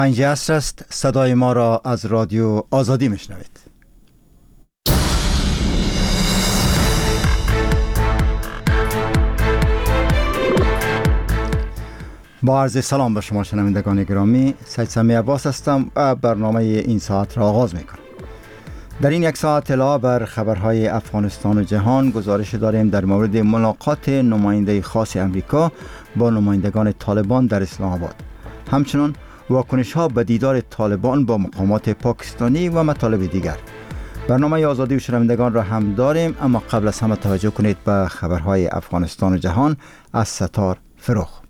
5 عصر است. صدای ما را از رادیو آزادی میشنوید. با عرض سلام به شما شنوندگان گرامی، سید سمی عباس هستم و برنامه این ساعت را آغاز میکنم. در این یک ساعت اطلاع بر خبرهای افغانستان و جهان گزارش داریم در مورد ملاقات نماینده خاص امریکا با نمایندگان طالبان در اسلام آباد. همچنین واکنش ها به دیدار طالبان با مقامات پاکستانی و مطالب دیگر. برنامه آزادی و شنوندگان را هم داریم، اما قبل از همه توجه کنید به خبرهای افغانستان و جهان از ستار فروخ.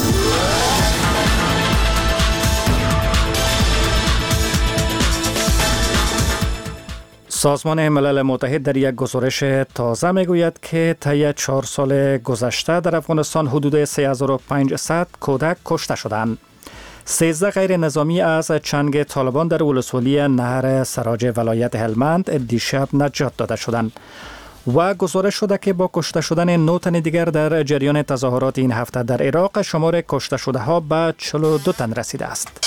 سازمان ملل متحد در یک گزارش تازه میگوید که طی 4 سال گذشته در افغانستان حدود 3500 کودک کشته شدند. 13 غیر نظامی از چنگ طالبان در ولسوالی نهر سراج ولایت هلمند دیشب نجات داده شدند و گزارش شده که با کشته شدن 9 تن دیگر در جریان تظاهرات این هفته در عراق شمار کشته شده ها به 42 تن رسیده است.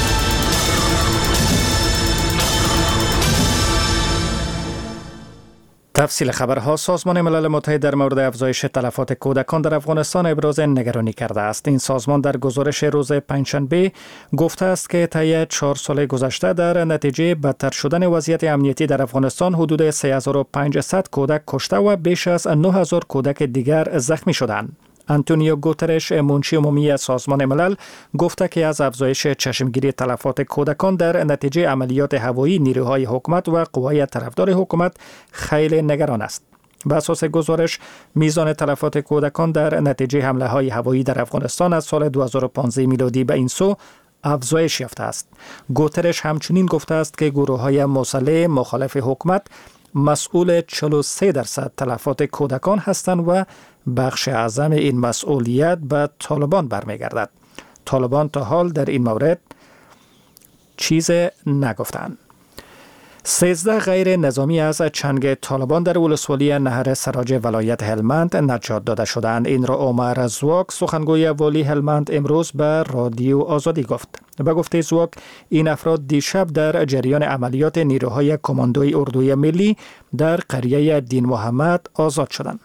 تفصیل خبرها. سازمان ملل متحد در مورد افزایش تلفات کودکان در افغانستان ابراز نگرانی کرده است. این سازمان در گزارش روز پنجشنبه گفته است که طی 4 سال گذشته در نتیجه بدتر شدن وضعیت امنیتی در افغانستان حدود 3500 کودک کشته و بیش از 9000 کودک دیگر زخمی شدند. آنتونیو گوترش، منشی عمومی سازمان ملل، گفته که از افزایش چشمگیری تلفات کودکان در نتیجه عملیات هوایی نیروهای حکومت و قوای طرفدار حکومت خیلی نگران است. به اساس گزارش، میزان تلفات کودکان در نتیجه حمله های هوایی در افغانستان از سال 2015 میلادی به این سو افزایش یافته است. گوترش همچنین گفته است که گروه های مسلح مخالف حکومت مسئول 43% تلفات کودکان هستند و بخش اعظم این مسئولیت به طالبان برمیگردد. طالبان تا حال در این مورد چیز نگفتند. 13 غیر نظامی از چنگ طالبان در ولسوالی نهر سراج ولایت هلمند نجات داده شدند. این را عمر زواک، سخنگوی والی هلمند، امروز به رادیو آزادی گفت. به گفته زواک، این افراد دیشب در جریان عملیات نیروهای کماندوی اردوی ملی در قریه دین محمد آزاد شدند.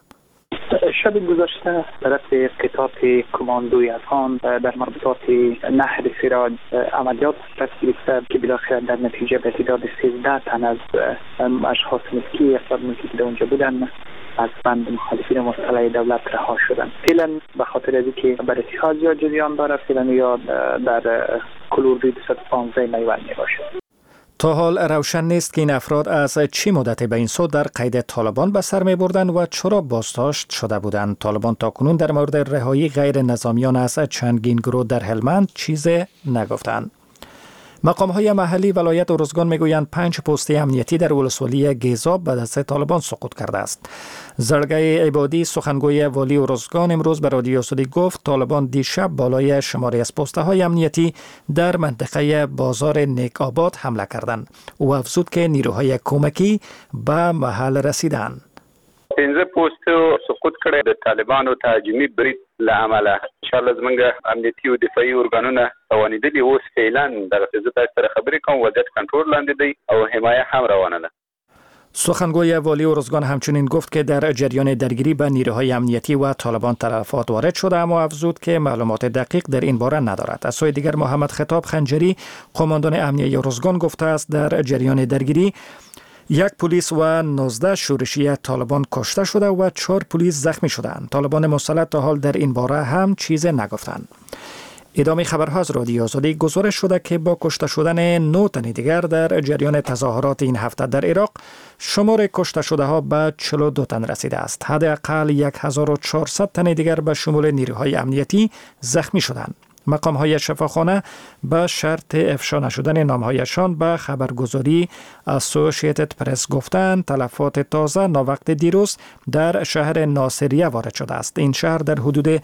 شب گذشته طرف کتاب کماندوی افغان در مربوطات نهر سراج عملیات تصویب کرد که بالاخره در نتیجه به تعداد 13 تن از اشخاص مسکی افراد مسکی که در اونجا بودن از بند مخالفین مسلح دولت رها شدند. فعلا به خاطر از اینکه بررسی‌ها زیاد جریان دارد، فعلا یا در کلور 215 میوان میباشد. تا حال روشن نیست که این افراد از چی مدت به این سو در قید طالبان به سر می بردند و چرا بازداشت شده بودند. طالبان تاکنون در مورد رهایی غیر نظامیان از چندین گروه در هلمند چیز نگفتند. مقام‌های محلی ولایت ارزگان میگویند 5 پست امنیتی در ولسوالی گیزاب به دست طالبان سقوط کرده است. زرگای عبادی، سخنگوی والی ارزگان، امروز به رادیو آزادی گفت طالبان دیشب بالای شماری از پست‌های امنیتی در منطقه بازار نیک آباد حمله کردند. او افزود که نیروهای کمکی به محل رسیدند. 15 پوسټ سقوط کړي د طالبانو تهاجمي برید لامله ان شاء الله زمونږ امنیتي او دفاعي ارګانونه توانیدلي اوس فعلا در زه تاسو سره خبرې کوم وضعیت کنټرول لاندې دی او حمایه هم روانه ده. سخنگوی والی ارزگان همچنین گفت که در جریان درگیری به نیروهای امنیتی و طالبان تلفات وارد شده، اما افزود که معلومات دقیق در این باره ندارد. از سوی دیگر محمد خطاب خنجری، قماندان امنیه ارزگان، گفته است در جریان درگیری 1 پلیس و 19 شورشی طالبان کشته شده و 4 پلیس زخمی شدند. طالبان مسلح تا حال در این باره هم چیز نگفتند. ادامه خبرها از رادیو آزادی. گزارش شده که با کشته شدن 9 تن دیگر در جریان تظاهرات این هفته در عراق شمار کشته شده ها به 42 تن رسیده است. حداقل 1400 تن دیگر به شمول نیروهای امنیتی زخمی شدند. مقام‌های شفاخانه به شرط افشا نشدن نام‌هایشان به خبرگزاری اسوسییتد پرس گفتند تلفات تازه ناوقت دیروز در شهر ناصریه وارد شده است. این شهر در حدود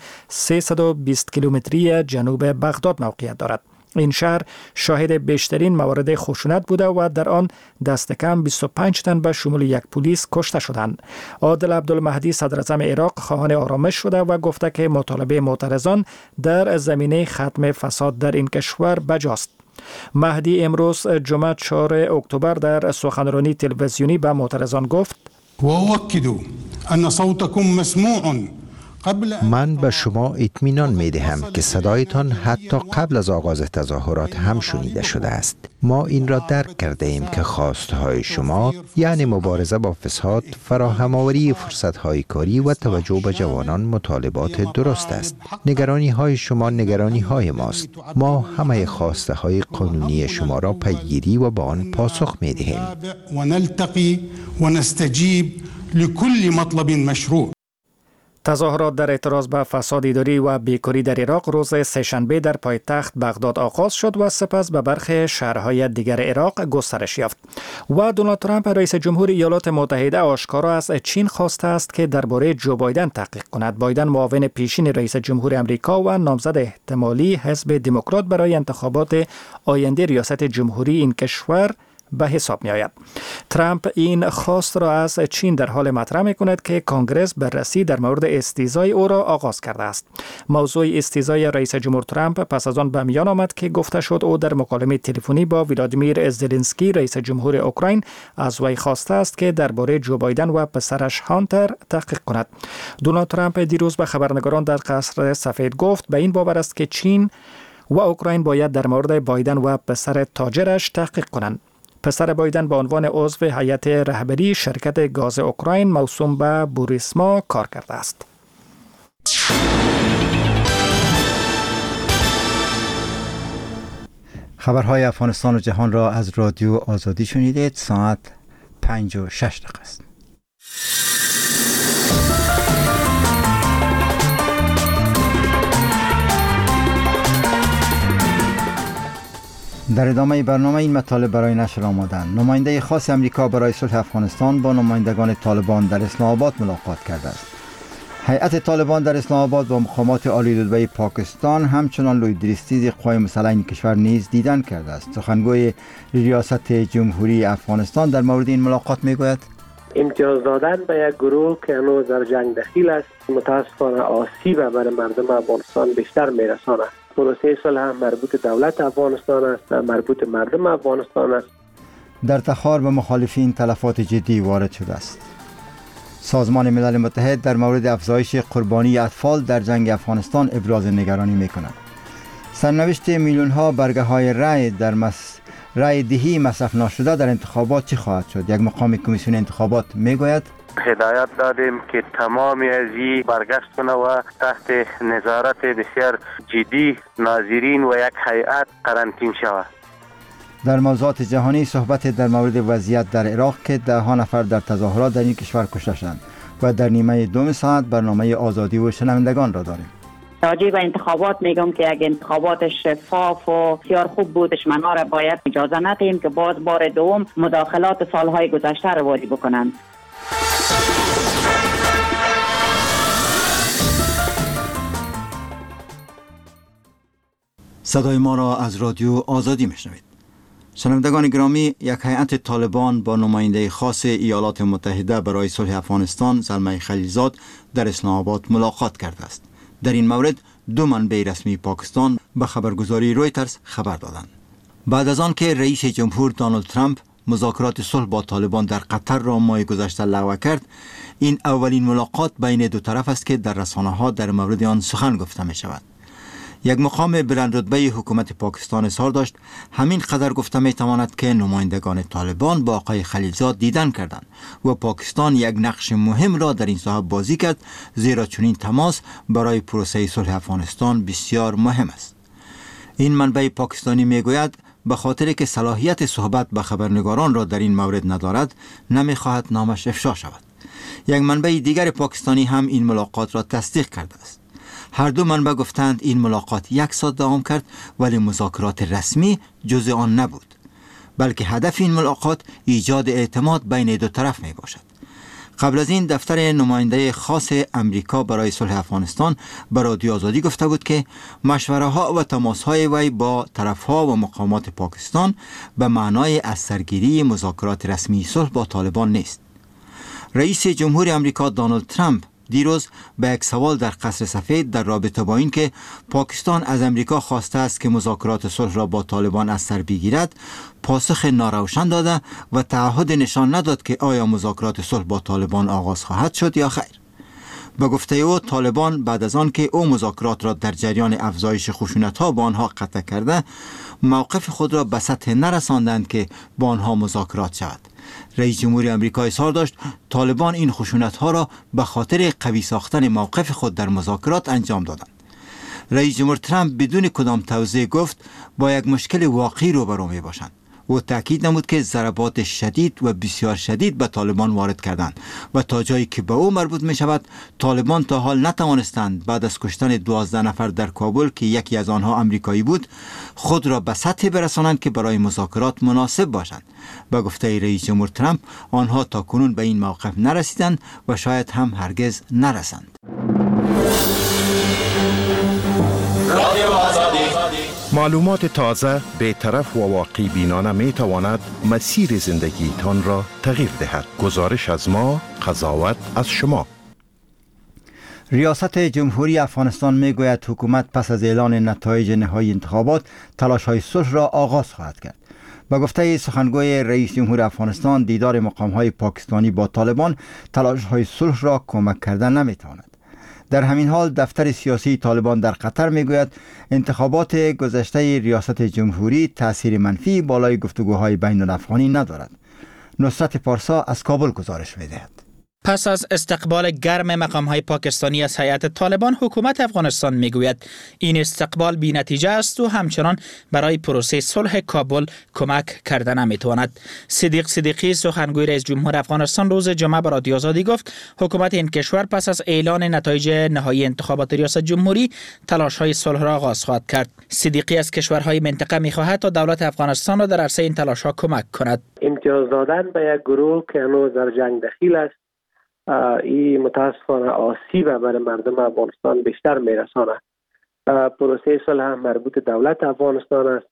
320 کیلومتری جنوب بغداد موقعیت دارد. این شهر شاهد بیشترین موارد خشونت بوده و در آن دست کم 25 تن به شمول 1 پلیس کشته شدند. عادل عبدالمهدی صدر اعظم عراق خواهان آرامش شده و گفته که مطالبه معترضان در زمینه ختم فساد در این کشور بجاست. مهدی امروز جمعه 4 اکتبر در سخنرانی تلویزیونی به معترضان گفت: وأؤكد أن صوتكم مسموع. من به شما اطمینان می دهم که صدایتان حتی قبل از آغاز تظاهرات هم شنیده شده است. ما این را درک کرده ایم که خواستهای شما یعنی مبارزه با فساد، فراهم آوری فرصت‌های کاری و توجه به جوانان مطالبات درست است. نگرانی های شما نگرانی های ماست. ما همه خواسته های قانونی شما را پیگیری و به آن پاسخ می دهیم. و نلتقی و نستجیب لكل مطلب مشروع. تظاهرات در اعتراض به فساد اداری و بیکاری در عراق روز سه‌شنبه در پایتخت بغداد آغاز شد و سپس به برخی شهرهای دیگر عراق گسترش یافت. و دونالد ترامپ رئیس جمهور ایالات متحده آشکارا از چین خواسته است که درباره جو بایدن تحقیق کند. بایدن معاون پیشین رئیس جمهور امریکا و نامزد احتمالی حزب دموکرات برای انتخابات آینده ریاست جمهوری این کشور به حساب می آید. ترامپ این خواست را از چین در حال مطرح می کند که کنگره بررسی در مورد استیزای او را آغاز کرده است. موضوع استیزای رئیس جمهور ترامپ پس از آن به میان آمد که گفته شد او در مکالمه تلفنی با ولادیمیر زلنسکی رئیس جمهور اوکراین از وی خواسته است که درباره جو بایدن و پسرش هانتر تحقیق کند. دونالد ترامپ دیروز به خبرنگاران در قصر سفید گفت به این باور است که چین و اوکراین باید در مورد بایدن و پسر تاجرش تحقیق کنند. پسر بایدن به عنوان عضو هیئت رهبری شرکت گاز اوکراین موسوم به بوریسما کار کرده است. خبرهای افغانستان و جهان را از رادیو آزادی شنیدید. ساعت 5:06 است. در ادامه برنامه این مطالب برای نشر آمدند. نماینده خاص امریکا برای صلح افغانستان با نمایندگان طالبان در اسلام آباد ملاقات کرده است. هیئت طالبان در اسلام آباد با مقامات عالی رتبه پاکستان همچنان لویدریستیز قوای مسلح این کشور نیز دیدن کرده است. سخنگوی ریاست جمهوری افغانستان در مورد این ملاقات میگوید: امتیاز دادن به یک گروه که هنوز در جنگ دخیل است متاسفانه آسیب بر مردم افغانستان بیشتر میرساند. پروسه صلح هم مربوط دولت افغانستان است، مربوط مردم افغانستان است. در تخار به مخالفین تلفات جدی وارد شده است. سازمان ملل متحد در مورد افزایش قربانی اطفال در جنگ افغانستان ابراز نگرانی می‌کند. سرنوشت میلیون‌ها برگه‌های رای در رای دهی مصرف نشده در انتخابات چه خواهد شد؟ یک مقام کمیسیون انتخابات میگوید: هدایت دادیم که تمام ازی برگشت کنه و تحت نظارت بسیار جدی ناظرین و یک هیئت قرنطین شود. در موضوعات جهانی صحبت در مورد وضعیت در عراق که 10 نفر در تظاهرات در این کشور کشته شدند و در نیمه دوم ساعت برنامه آزادی و شنوندگان را داریم. راجع به انتخابات میگم که اگه انتخابات شفاف و بسیار خوب بود دشمنا را باید اجازه ندهیم که باز بار دوم مداخلات سالهای گذشته را واری بکنند. صدای ما را از رادیو آزادی میشنوید. شنوندگان گرامی، یک هیئت طالبان با نماینده خاص ایالات متحده برای صلح افغانستان زلمه خلیلزاد در اسلام آباد ملاقات کرده است. در این مورد 2 منبع رسمی پاکستان به خبرگزاری رویترز خبر دادند. بعد از آن که رئیس جمهور دونالد ترامپ مذاکرات صلح با طالبان در قطر را ماه گذشته لغو کرد، این اولین ملاقات بین دو طرف است که در رسانه‌ها در مورد آن سخن گفته می شود. یک مقام بلند رتبه حکومت پاکستان اظهار داشت همین قدر گفته می تواند که نمایندگان طالبان با آقای خلیلزاد دیدن کردند و پاکستان یک نقش مهم را در این ساحه بازی کرد، زیرا چنین تماس برای پروسه صلح افغانستان بسیار مهم است. این منبع پاکستانی می گوید به خاطر که صلاحیت صحبت با خبرنگاران را در این مورد ندارد نمی خواهد نامش افشا شود. یک منبع دیگر پاکستانی هم این ملاقات را تصدیق کرده است. هر دو منبع گفتند این ملاقات 1 ساعت دوام کرد ولی مذاکرات رسمی جزء آن نبود، بلکه هدف این ملاقات ایجاد اعتماد بین دو طرف می باشد. قبل از این دفتر نماینده خاص امریکا برای صلح افغانستان به رادیو آزادی گفته بود که مشوره ها و تماس های وی با طرف ها و مقامات پاکستان به معنای از سرگیری مذاکرات رسمی صلح با طالبان نیست. رئیس جمهور امریکا دونالد ترامپ دیروز به یک سوال در قصر سفید در رابطه با این که پاکستان از امریکا خواسته است که مذاکرات صلح را با طالبان از سر بگیرد پاسخ ناروشن داده و تعهد نشان نداد که آیا مذاکرات صلح با طالبان آغاز خواهد شد یا خیر. به گفته او طالبان بعد از آن که او مذاکرات را در جریان افزایش خشونت‌ها با آنها قطع کرده موقف خود را به سطح نرساندند که با آنها مذاکرات شود. رئیس جمهوری آمریکا اظهار داشت طالبان این خشونت‌ها را به خاطر قوی ساختن موقف خود در مذاکرات انجام دادند. رئیس جمهور ترامپ بدون کدام توضیح گفت با یک مشکل واقعی روبرو می باشند. او تاکید نمود که ضربات شدید و بسیار شدید به طالبان وارد کردند و تا جایی که به او مربوط می شود طالبان تا حال نتوانستند بعد از کشتن 12 نفر در کابل که یکی از آنها آمریکایی بود خود را به سطحی برسانند که برای مذاکرات مناسب باشند. به گفته رئیس جمهور ترامپ آنها تا کنون به این موقف نرسیدند و شاید هم هرگز نرسند. معلومات تازه، بی‌طرف و واقعی بینانه می تواند مسیر زندگیتان را تغییر دهد. گزارش از ما، قضاوت از شما. ریاست جمهوری افغانستان می گوید حکومت پس از اعلان نتایج نهایی انتخابات تلاش های صلح را آغاز خواهد کرد. با گفته سخنگوی رئیس جمهور افغانستان دیدار مقام های پاکستانی با طالبان تلاش های صلح را کمک کردن نمی تواند. در همین حال دفتر سیاسی طالبان در قطر میگوید انتخابات گذشته ریاست جمهوری تأثیر منفی بالای گفتگوهای بین الافغانی ندارد. نصرت پارسا از کابل گزارش میدهد. پس از استقبال گرم مقام‌های پاکستانی از هیئت طالبان، حکومت افغانستان میگوید این استقبال بی نتیجه است و همچنان برای پروسه صلح کابل کمک کرده نمیتواند. صدیق صدیقی سخنگوی رئیس جمهور افغانستان روز جمعه به رادیو آزادی گفت حکومت این کشور پس از اعلان نتایج نهایی انتخابات ریاست جمهوری تلاش‌های صلح را آغاز خواهد کرد. صدیقی از کشورهای منطقه میخواهد تا دولت افغانستان را در عرصه این تلاش‌ها کمک کند. امتیاز دادن به یک گروه که هنوز در جنگ دخیل است این متاسفانه آسیب بر مردم افغانستان بیشتر میرسانه. پروسه صلح هم مربوط دولت افغانستان است،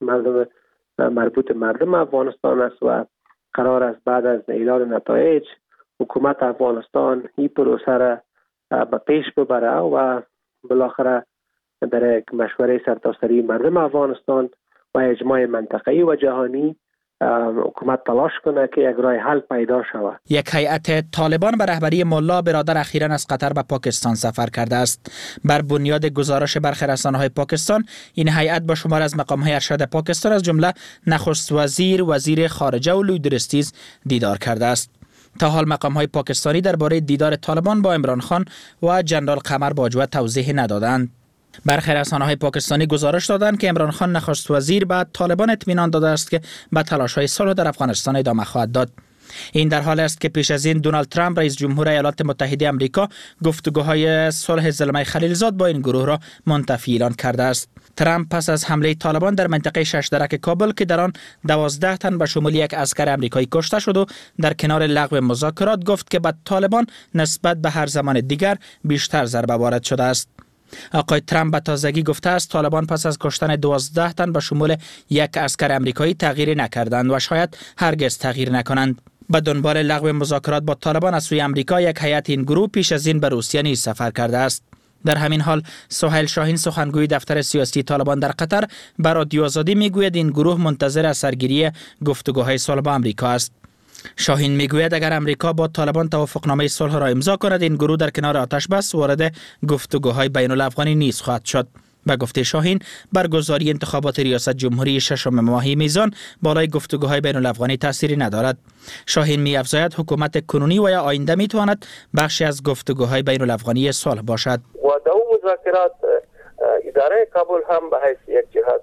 مربوط مردم افغانستان است و قرار است بعد از اعلان نتایج حکومت افغانستان این پروسه را به پیش ببره و بالاخره در یک مشوره سرتاسری مردم افغانستان و اجماع منطقه‌ای و جهانی حکومت تلاش کنه که یک راه حل پیدا شود. یک هیئت طالبان به رهبری ملا برادر اخیراً از قطر به پاکستان سفر کرده است. بر بنیاد گزارش برخی رسانه‌های پاکستان، این هیئت با شمار از مقام‌های ارشد پاکستان از جمله نخست وزیر، وزیر خارجه و لویدرستیز دیدار کرده است. تا حال مقام‌های پاکستانی درباره دیدار طالبان با عمران خان و جنرال قمر باجوه توضیح ندادند. برخی رسانه‌های پاکستانی گزارش دادند که عمران خان نخست وزیر به طالبان اطمینان داده است که به تلاش‌های صلح در افغانستان ادامه خواهد داد. این در حالی است که پیش از این دونالد ترامپ رئیس جمهور ایالات متحده آمریکا گفتگوهای صلح زلمه خلیلزاد با این گروه را منتفی اعلان کرده است. ترامپ پس از حمله طالبان در منطقه شش درک کابل که در آن 12 تن به شمول یک عسکر آمریکایی کشته شد و در کنار لغو مذاکرات گفت که به طالبان نسبت به هر زمان دیگر بیشتر ضربه وارد شده است. آقای ترامپ به تازگی گفته است طالبان پس از کشتن 12 تن به شمول یک عسکر آمریکایی تغییر نکردند و شاید هرگز تغییر نکنند. به دنبال لغو مذاکرات با طالبان از سوی آمریکا یک هیئت این گروه پیش از این به روسیه نیز سفر کرده است. در همین حال سهیل شاهین سخنگوی دفتر سیاسی طالبان در قطر به رادیو آزادی میگوید این گروه منتظر اثرگیری گفتگوهای صلح با آمریکا است. شاهین میگوید اگر امریکا با طالبان توافقنامه صلح را امضا کند این گروه در کنار آتش بس وارد گفتگوهای بین الافغانی نیز خواهد شد. به گفته شاهین برگزاری انتخابات ریاست جمهوری ششم ماه میزان بالای گفتگوهای بین الافغانی تأثیری ندارد. شاهین می‌افزاید حکومت کنونی و یا آینده میتواند بخشی از گفتگوهای بین الافغانی صلح باشد. و در مذاکرات اداره کابل هم به حیث یک جهت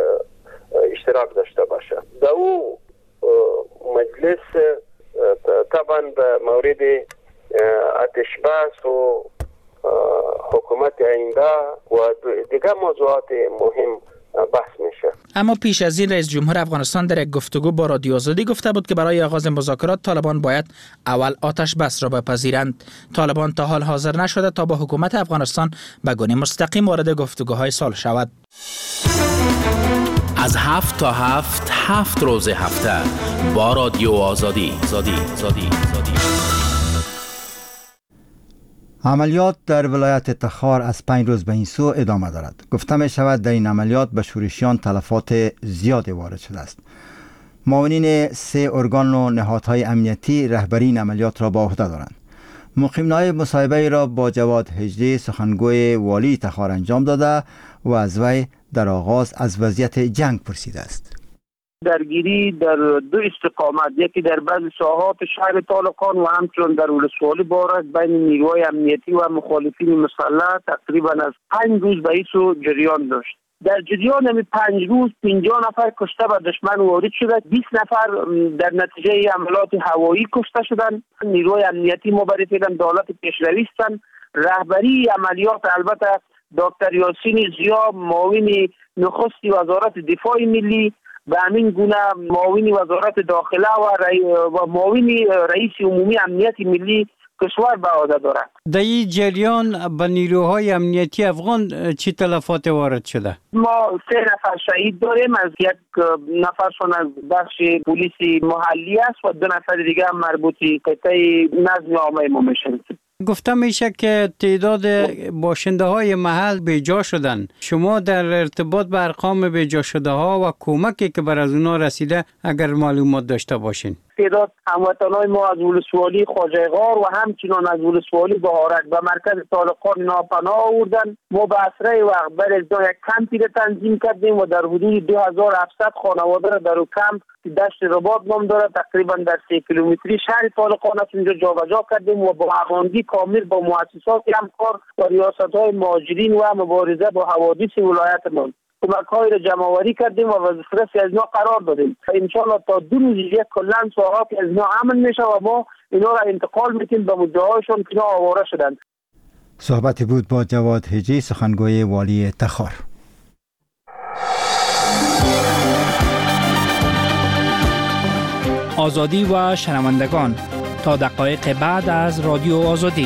اشتراک داشته باشد. در مجلس طبعا به مورد آتش بس و حکومت آینده و دیگر موضوعات مهم بحث میشه. اما پیش از این رئیس جمهور افغانستان در یک گفتگو با رادیو آزادی گفته بود که برای آغاز مذاکرات طالبان باید اول آتش بس را بپذیرند. طالبان تا حال حاضر نشده تا با حکومت افغانستان به گونه مستقیم وارد گفتگوهای صلح شود. از 7 تا 7 روز هفته با رادیو آزادی. عملیات در ولایت تخار از 5 روز به این سو ادامه دارد. گفته می شود در این عملیات به شورشیان تلفات زیادی وارد شده است. معاونین 3 ارگان و نهادهای امنیتی رهبری این عملیات را به عهده دارند. مقیم نایب مصاحبه را با جواد هجری سخنگوی والی تخار انجام داده و از وی در آغاز از وضعیت جنگ پرسیده است. درگیری در 2 استقامت، یکی در بعضی ساحات شهر طالقان و همچنین در ولسوالی بارد بین نیروهای امنیتی و مخالفین مسلح تقریبا از 5 روز به ایسو جریان داشت. در جریان همین 5 روز 50 نفر کشته به دشمن وارد شده، 20 نفر در نتیجه حملات هوایی کشته شدند. نیروهای امنیتی ما برای فعلا دولت پیشروی هستند. رهبری عملیات البته دکتر یاسین زیا معاون نخست وزارت دفاع ملی، به همین گونه معاون وزارت داخله و معاون رئیس عمومی امنیت ملی کشور به عهده دارد. در این جریان به نیروهای امنیتی افغان چی تلفات وارد شده؟ ما 3 نفر شهید داریم، از 1 نفرشون از بخش پلیس محلی است و 2 نفر دیگه هم مربوطی قطعه نظم عامه ما میشن. گفته میشه که تعداد باشنده های محل بیجا شدن. شما در ارتباط به ارقام بیجا شده ها و کمکی که بر از اونا رسیده اگر معلومات داشته باشین؟ تعداد هموطنان ما از ولسوالی خواجه غار و همچنان از ولسوالی بهارک به مرکز طالقان ناپناه آوردن. ما به اسرع وقت بر از یک کمپی را تنظیم کردیم و در حدود 2700 خانواده را در اون کمپ دشت رباط نام داره، تقریبا در 3 کیلومتری شهر طالقان است، اونجا جابجا کردیم و با هماهنگی کامل با مؤسسات همکار و ریاست‌های مهاجرین و مبارزه با حوادث ولایتمان کمک‌های را جمع‌آوری کردیم و وظیفه از اینا قرار دادیم. انشاءالله تا 2 روز دیگه کلاً ساعات از اینا امن میشه و ما اینا را انتقال می‌کنیم به مدعی‌هاشون که اینا آواره شدن. صحبتی بود با جواد هجری سخنگوی والی تخار. آزادی و شنوندگان تا دقایق بعد از رادیو آزادی.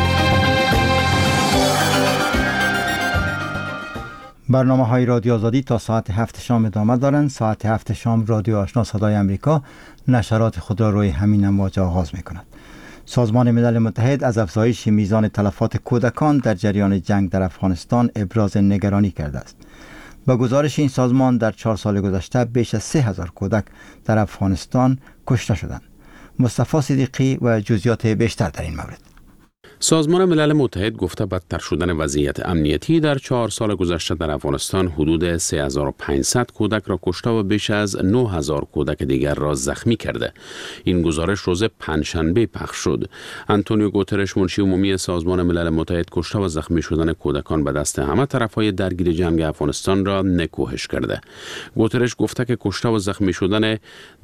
برنامه های رادیو آزادی تا ساعت 7 شام ادامه دارند. ساعت 7 شام رادیو آشنا صدای امریکا نشرات خود را روی همین امواج آغاز می کند. سازمان ملل متحد از افزایش میزان تلفات کودکان در جریان جنگ در افغانستان ابراز نگرانی کرده است. با گزارش این سازمان در 4 سال گذشته بیش از 3000 کودک در افغانستان کشته شدند. مصطفی صدیقی و جزئیات بیشتر در این مورد. سازمان ملل متحد گفته بدتر شدن وضعیت امنیتی در 4 سال گذشته در افغانستان حدود 3500 کودک را کشته و بیش از 9000 کودک دیگر را زخمی کرده. این گزارش روز پنجشنبه پخش شد. آنتونیو گوترش منشی عمومی سازمان ملل متحد کشته و زخمی شدن کودکان به دست همه طرفهای درگیر جنگ افغانستان را نکوهش کرده. گوترش گفته که کشته و زخمی شدن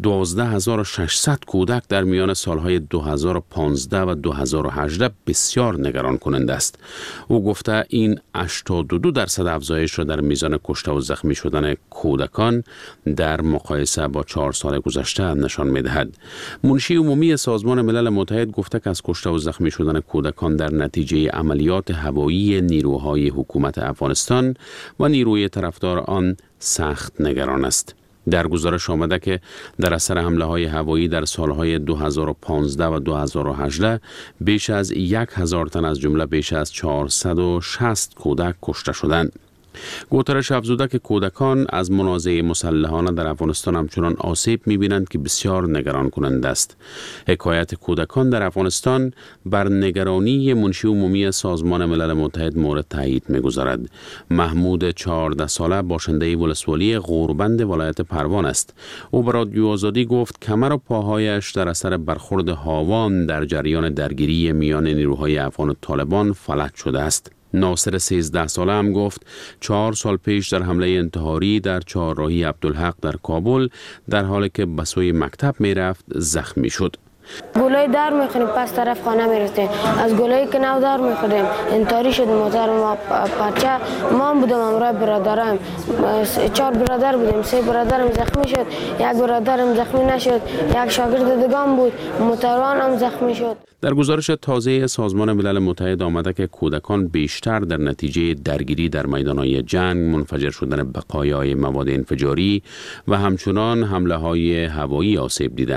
12600 کودک در میان سالهای 2015 و 2018 بسیار نگران کننده است. او گفته این 82% افزایش را در میزان کشته و زخمی شدن کودکان در مقایسه با 4 سال گذشته نشان می‌دهد. منشی عمومی سازمان ملل متحد گفته که از کشته و زخمی شدن کودکان در نتیجه عملیات هوایی نیروهای حکومت افغانستان و نیروی طرفدار آن سخت نگران است. در گزارش آمده که در اثر حمله های هوایی در سالهای 2015 و 2018 بیش از 1000 تن از جمله بیش از 460 کودک کشته شدند. گوترش افزوده که کودکان از منازعه مسلحانه در افغانستان همچنان آسیب می‌بینند که بسیار نگران کننده است. حکایت کودکان در افغانستان بر نگرانی منشی عمومی سازمان ملل متحد مورد تایید می‌گذارد. محمود 14 ساله باشنده ولسوالی غوربند ولایت پروان است. او به رادیو آزادی گفت کمر و پاهایش در اثر برخورد هاوان در جریان درگیری میان نیروهای افغان و طالبان فلج شده است. ناصر 13 ساله هم گفت 4 سال پیش در حمله انتحاری در چهارراهی عبدالحق در کابل در حالی که به سوی مکتب می رفت زخمی شد. گلای در میخوریم پس طرف خانه میرسیم، از گلایی که نو در میخوریم انتحاری شد موتر ما پرچه ما بودم امرای برادرم 4 برادر بودیم، 3 برادرم زخمی شد، 1 برادرم زخمی نشد، 1 شاگرد دگان بود موتروان هم زخمی شد. در گزارش تازه سازمان ملل متحد آمده که کودکان بیشتر در نتیجه درگیری در میدانهای جنگ، منفجر شدن بقایای مواد انفجاری و همچنان حمله های هوایی آسیب دیدند.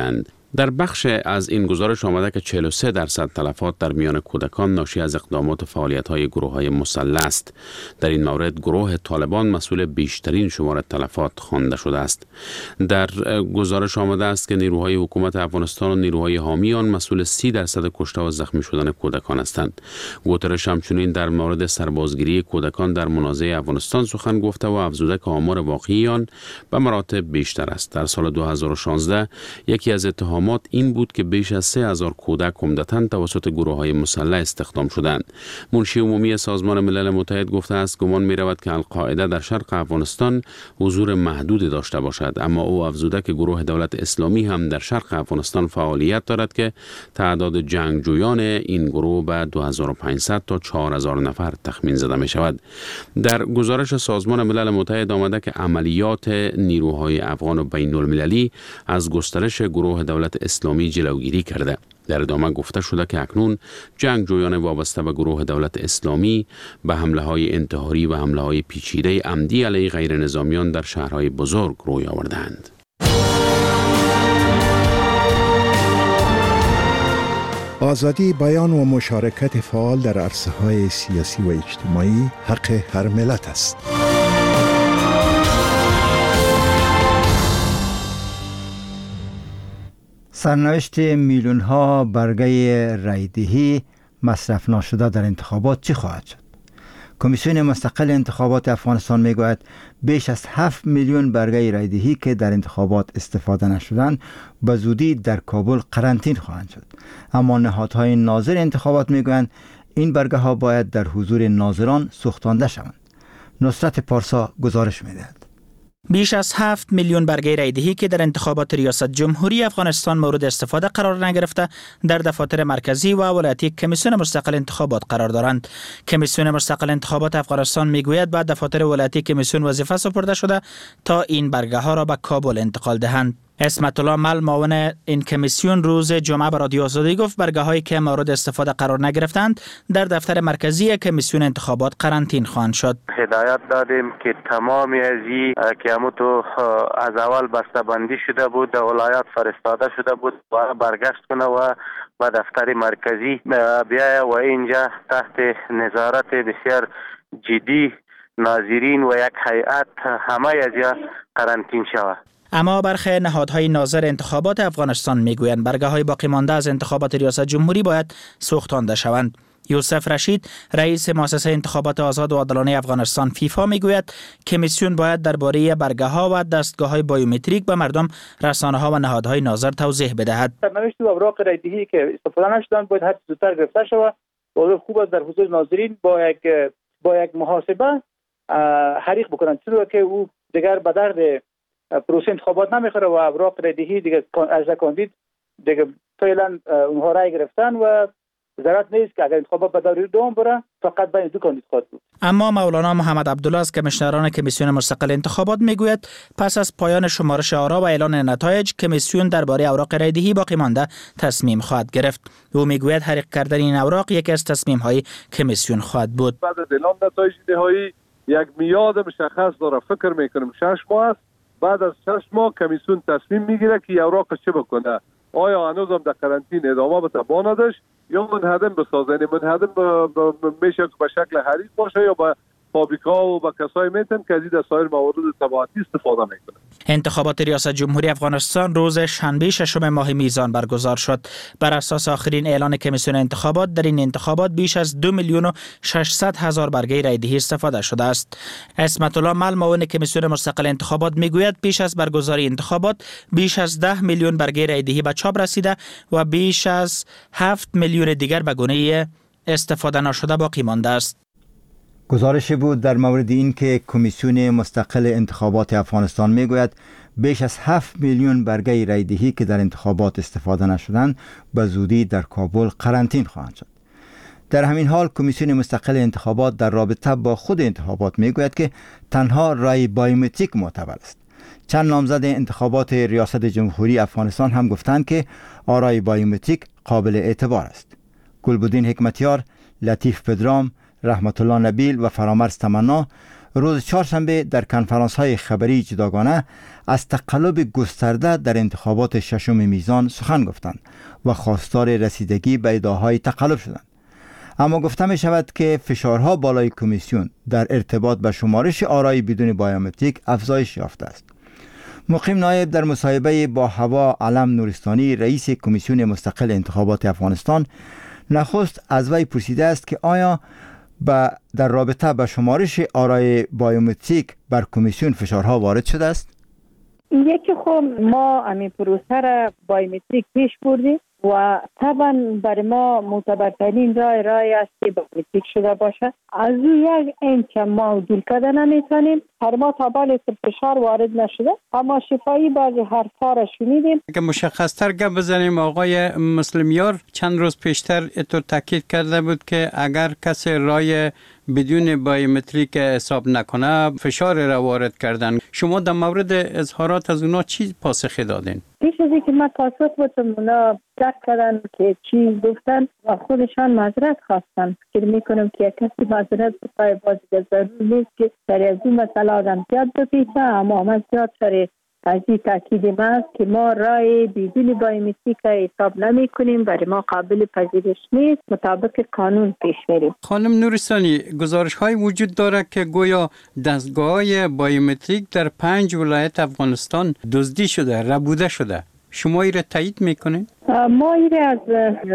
در بخش از این گزارش آمده که 43% تلفات در میان کودکان ناشی از اقدامات فعالیت‌های گروه‌های مسلح است. در این مورد گروه طالبان مسئول بیشترین شمار تلفات خوانده شده است. در گزارش آمده است که نیروهای حکومت افغانستان و نیروهای حامی آن مسئول 30% کشته و زخمی شدن کودکان هستند. گوترش همچنین در مورد سربازگیری کودکان در منازعه افغانستان سخن گفته و افزوده که آمار واقعی آن به مراتب بیشتر است. در سال 2016 یکی از اتهامات این بود که بیش از 3000 کودک عمدتاً توسط گروه‌های مسلح استخدام شدند. منشی عمومی سازمان ملل متحد گفته است گمان می‌رود که القاعده در شرق افغانستان حضور محدودی داشته باشد، اما او افزوده که گروه دولت اسلامی هم در شرق افغانستان فعالیت دارد که تعداد جنگجویان این گروه به 2500 تا 4000 نفر تخمین زده می شود. در گزارش سازمان ملل متحد آمده که عملیات نیروهای افغان و بین المللی از گسترش گروه دولت اسلامی جلوگیری کرده. در ادامه گفته شده که اکنون جنگجویان وابسته به گروه دولت اسلامی به حمله‌های انتحاری و حمله‌های پیچیده عمدی علیه غیر نظامیان در شهرهای بزرگ روی آوردند. آزادی بیان و مشارکت فعال در عرصه‌های سیاسی و اجتماعی حق هر ملت است. سرنوشت میلیون ها برگه رایدهی مصرف نشده در انتخابات چی خواهد شد؟ کمیسیون مستقل انتخابات افغانستان میگوید بیش از 7 میلیون برگه رایدهی که در انتخابات استفاده نشدند به زودی در کابل قرنطین خواهند شد. اما نهادهای ناظر انتخابات میگویند این برگه ها باید در حضور ناظران سوختانده شوند. نصرت پارسا گزارش میدهد. بیش از 7 میلیون برگه رایدهی که در انتخابات ریاست جمهوری افغانستان مورد استفاده قرار نگرفته در دفاتر مرکزی و ولایتی کمیسیون مستقل انتخابات قرار دارند. کمیسیون مستقل انتخابات افغانستان میگوید بعد دفاتر ولایتی کمیسیون وظیفه سپرده شده تا این برگه ها را به کابل انتقال دهند. اسمت الله مل معاون این کمیسیون روز جمعه به رادیو آزادی گفت برگه هایی که مورد استفاده قرار نگرفتند در دفتر مرکزی کمیسیون انتخابات قرنطین خواهند شد. هدایت دادیم که تمامی از این که همونطور از اول بسته بندی شده بود در ولایات فرستاده شده بود و برگشت کنه و به دفتر مرکزی بیایه و اینجا تحت نظارت بسیار جدی ناظرین و یک هیئت همه از قرنطین شود. اما برخی نهادهای ناظر انتخابات افغانستان میگویند برگه های باقی مانده از انتخابات ریاست جمهوری باید سوختانده شوند. یوسف رشید رئیس مؤسسه انتخابات آزاد و عادلانه افغانستان فیفا میگوید کمیسیون باید درباره برگه ها و دستگاه های بایومتریک به مردم، رسانه ها و نهادهای ناظر توضیح بدهد. سرنوشت و اوراق رایدهی که استفاده نشدند باید هر چه زودتر گرفته شود و خوب است در حضور ناظرین با یک محاسبه حریق بکنند، چرا که او دیگر به درد پروسه انتخابات نمیخوره و اوراق رایدهی دیگه از کاندید دیگه فعلا اونها رای گرفتن و ضرورت نیست که اگر انتخابات به دور دوم بره فقط بین دو کاندید خواهد بود. اما مولانا محمد عبدالله از کمیسیونران کمیسیون مستقل انتخابات میگوید پس از پایان شمارش آرا و اعلان نتایج کمیسیون درباره اوراق رایدهی باقی مانده تصمیم خواهد گرفت. او میگوید حریق کردن این اوراق یکی از تصمیم های کمیسیون خواهد بود. بعد از اعلام نتایج نهایی یک میاد مشخص داره، فکر میکنیم 6 ماه است. بعد از 6 ماه کمیسیون تصمیم میگیره که اوراق چه بکنه، آیا هنوز هم در قرنطین ادامه بده با نداشت یا منهدم بسازه. منهدم میشه که به شکل حریق باشه یا به فابریکا و به کسایی میتن که از سایر موارد تبعاتی استفاده میکنه. انتخابات ریاست جمهوری افغانستان روز شنبه 6 ماه میزان برگزار شد. بر اساس آخرین اعلان کمیسیون انتخابات در این انتخابات بیش از 2,600,000 برگه رایدهی استفاده شده است. اسمت الله مل معاون کمیسیون مستقل انتخابات میگوید پیش از برگزاری انتخابات بیش از 10 میلیون برگه رایدهی به چاپ رسیده و بیش از 7 میلیون دیگر به گونه استفاده نشده باقی مانده است. گزارش بود در مورد این که کمیسیون مستقل انتخابات افغانستان میگوید بیش از 7 میلیون برگه رایدهی که در انتخابات استفاده نشدند به زودی در کابل قرنطین خواهند شد. در همین حال کمیسیون مستقل انتخابات در رابطه با خود انتخابات میگوید که تنها رای بایومتریک معتبر است. چند نامزد انتخابات ریاست جمهوری افغانستان هم گفتند که آرای بایومتریک قابل اعتبار است. گلبدین حکمتیار، لطیف پدرام، رحمت الله نبیل و فرامرز تمنا روز چهارشنبه در کنفرانس های خبری جداگانه از تقلب گسترده در انتخابات ششم میزان سخن گفتند و خواستار رسیدگی به ادعاهای تقلب شدند. اما گفته می شود که فشارها بالای کمیسیون در ارتباط به شمارش آرای بدون بیومتریک افزایش یافته است. مقیم نایب در مصاحبه با هوا علم نورستانی رئیس کمیسیون مستقل انتخابات افغانستان نخست از وی پرسیده است که آیا در رابطه با شمارش آرای بیومتریک بر کمیسیون فشارها وارد شده است؟ یکی خب ما همین پروسه را بیومتریک پیش بردیم و طبعا برای ما معتبرترین رای است که بیومتریک شده باشه. از یک اینکه ما دول کده نمیتونیم، هر ما تابال فشار وارد نشده، اما شفایی بعضی حرفا را شنیدیم. اگه مشخصتر گپ بزنیم، آقای مسلمیار چند روز پیشتر اتو تاکید کرده بود که اگر کسی رای بدون بیومتریک حساب نکنه فشار را وارد کردن. شما در مورد اظهارات از اونا چی پاسخی دادین؟ پیش از اینکه من پاسخ بدم اونا درک کردن که چی گفتن و خودشان معذرت خواستن. فکر میکنم که کسی معذرت بخواه بازی ضرور نیست که در از این مسئله آدم زیاد بپیچه، اما من زیاد سر از این تاکید ما است که ما رای بدون بیومتریک حساب نمی کنیم، برای ما قابل پذیرش نیست، مطابق قانون پیش میریم. خانم نورستانی، گزارش های وجود داره که گویا دستگاه های بیومتریک در 5 ولایت افغانستان دزدی شده، ربوده شده. شما این را تایید میکنین؟ ما این را از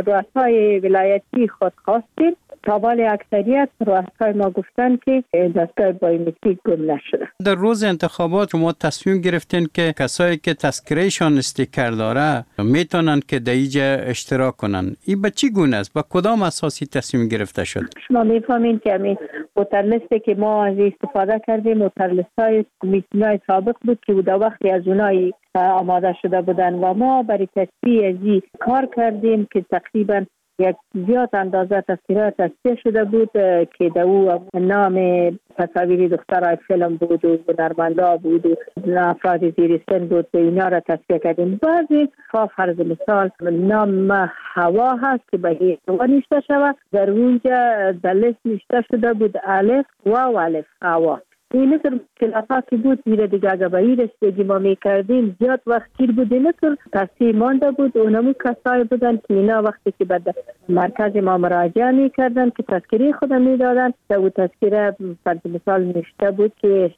رؤسای ولایتی خود خواستیم. تابال اکثریت رؤسای ما گفتن که دستگاه بیومتریک گم نشده. در روز انتخابات شما تصمیم گرفتین که کسایی که تذکرهشان استیکر داره میتونن که در اینجا اشتراک کنن. این به چی گونه است؟ با کدام اساسی تصمیم گرفته شد؟ شما میفهمین که همین ووترلیستی که ما از استفاده کردیم ووترلیست‌های کمیسیون‌های سابق بود که در وقتی از اونایی آماده شده بودن و ما برای تصفیه ازی کار کردیم که تقریبا یک زیاد اندازه تصفیه شده بود که در او نام تصاویر دخترای فیلم بود و هنرمندا بود و افراد زیر سن بود و اینا را تصفیه کردیم. بعضی فرض مثال نام هوا هست که به هوا نشته شود، در اونجا در لیست نشته شده بود الف و الف هوا. این مثل مشکلاتی بود زیره دیگه اگه به این رسیدگی ما میکردیم زیاد وقت گیر بود، مثل تصفیه مانده بود. اونمو کسایی بودن که اینا وقتی که به مرکز ما مراجعه میکردن که تذکره خودم میدادن، در اون تذکره فرض مثال نشته بود که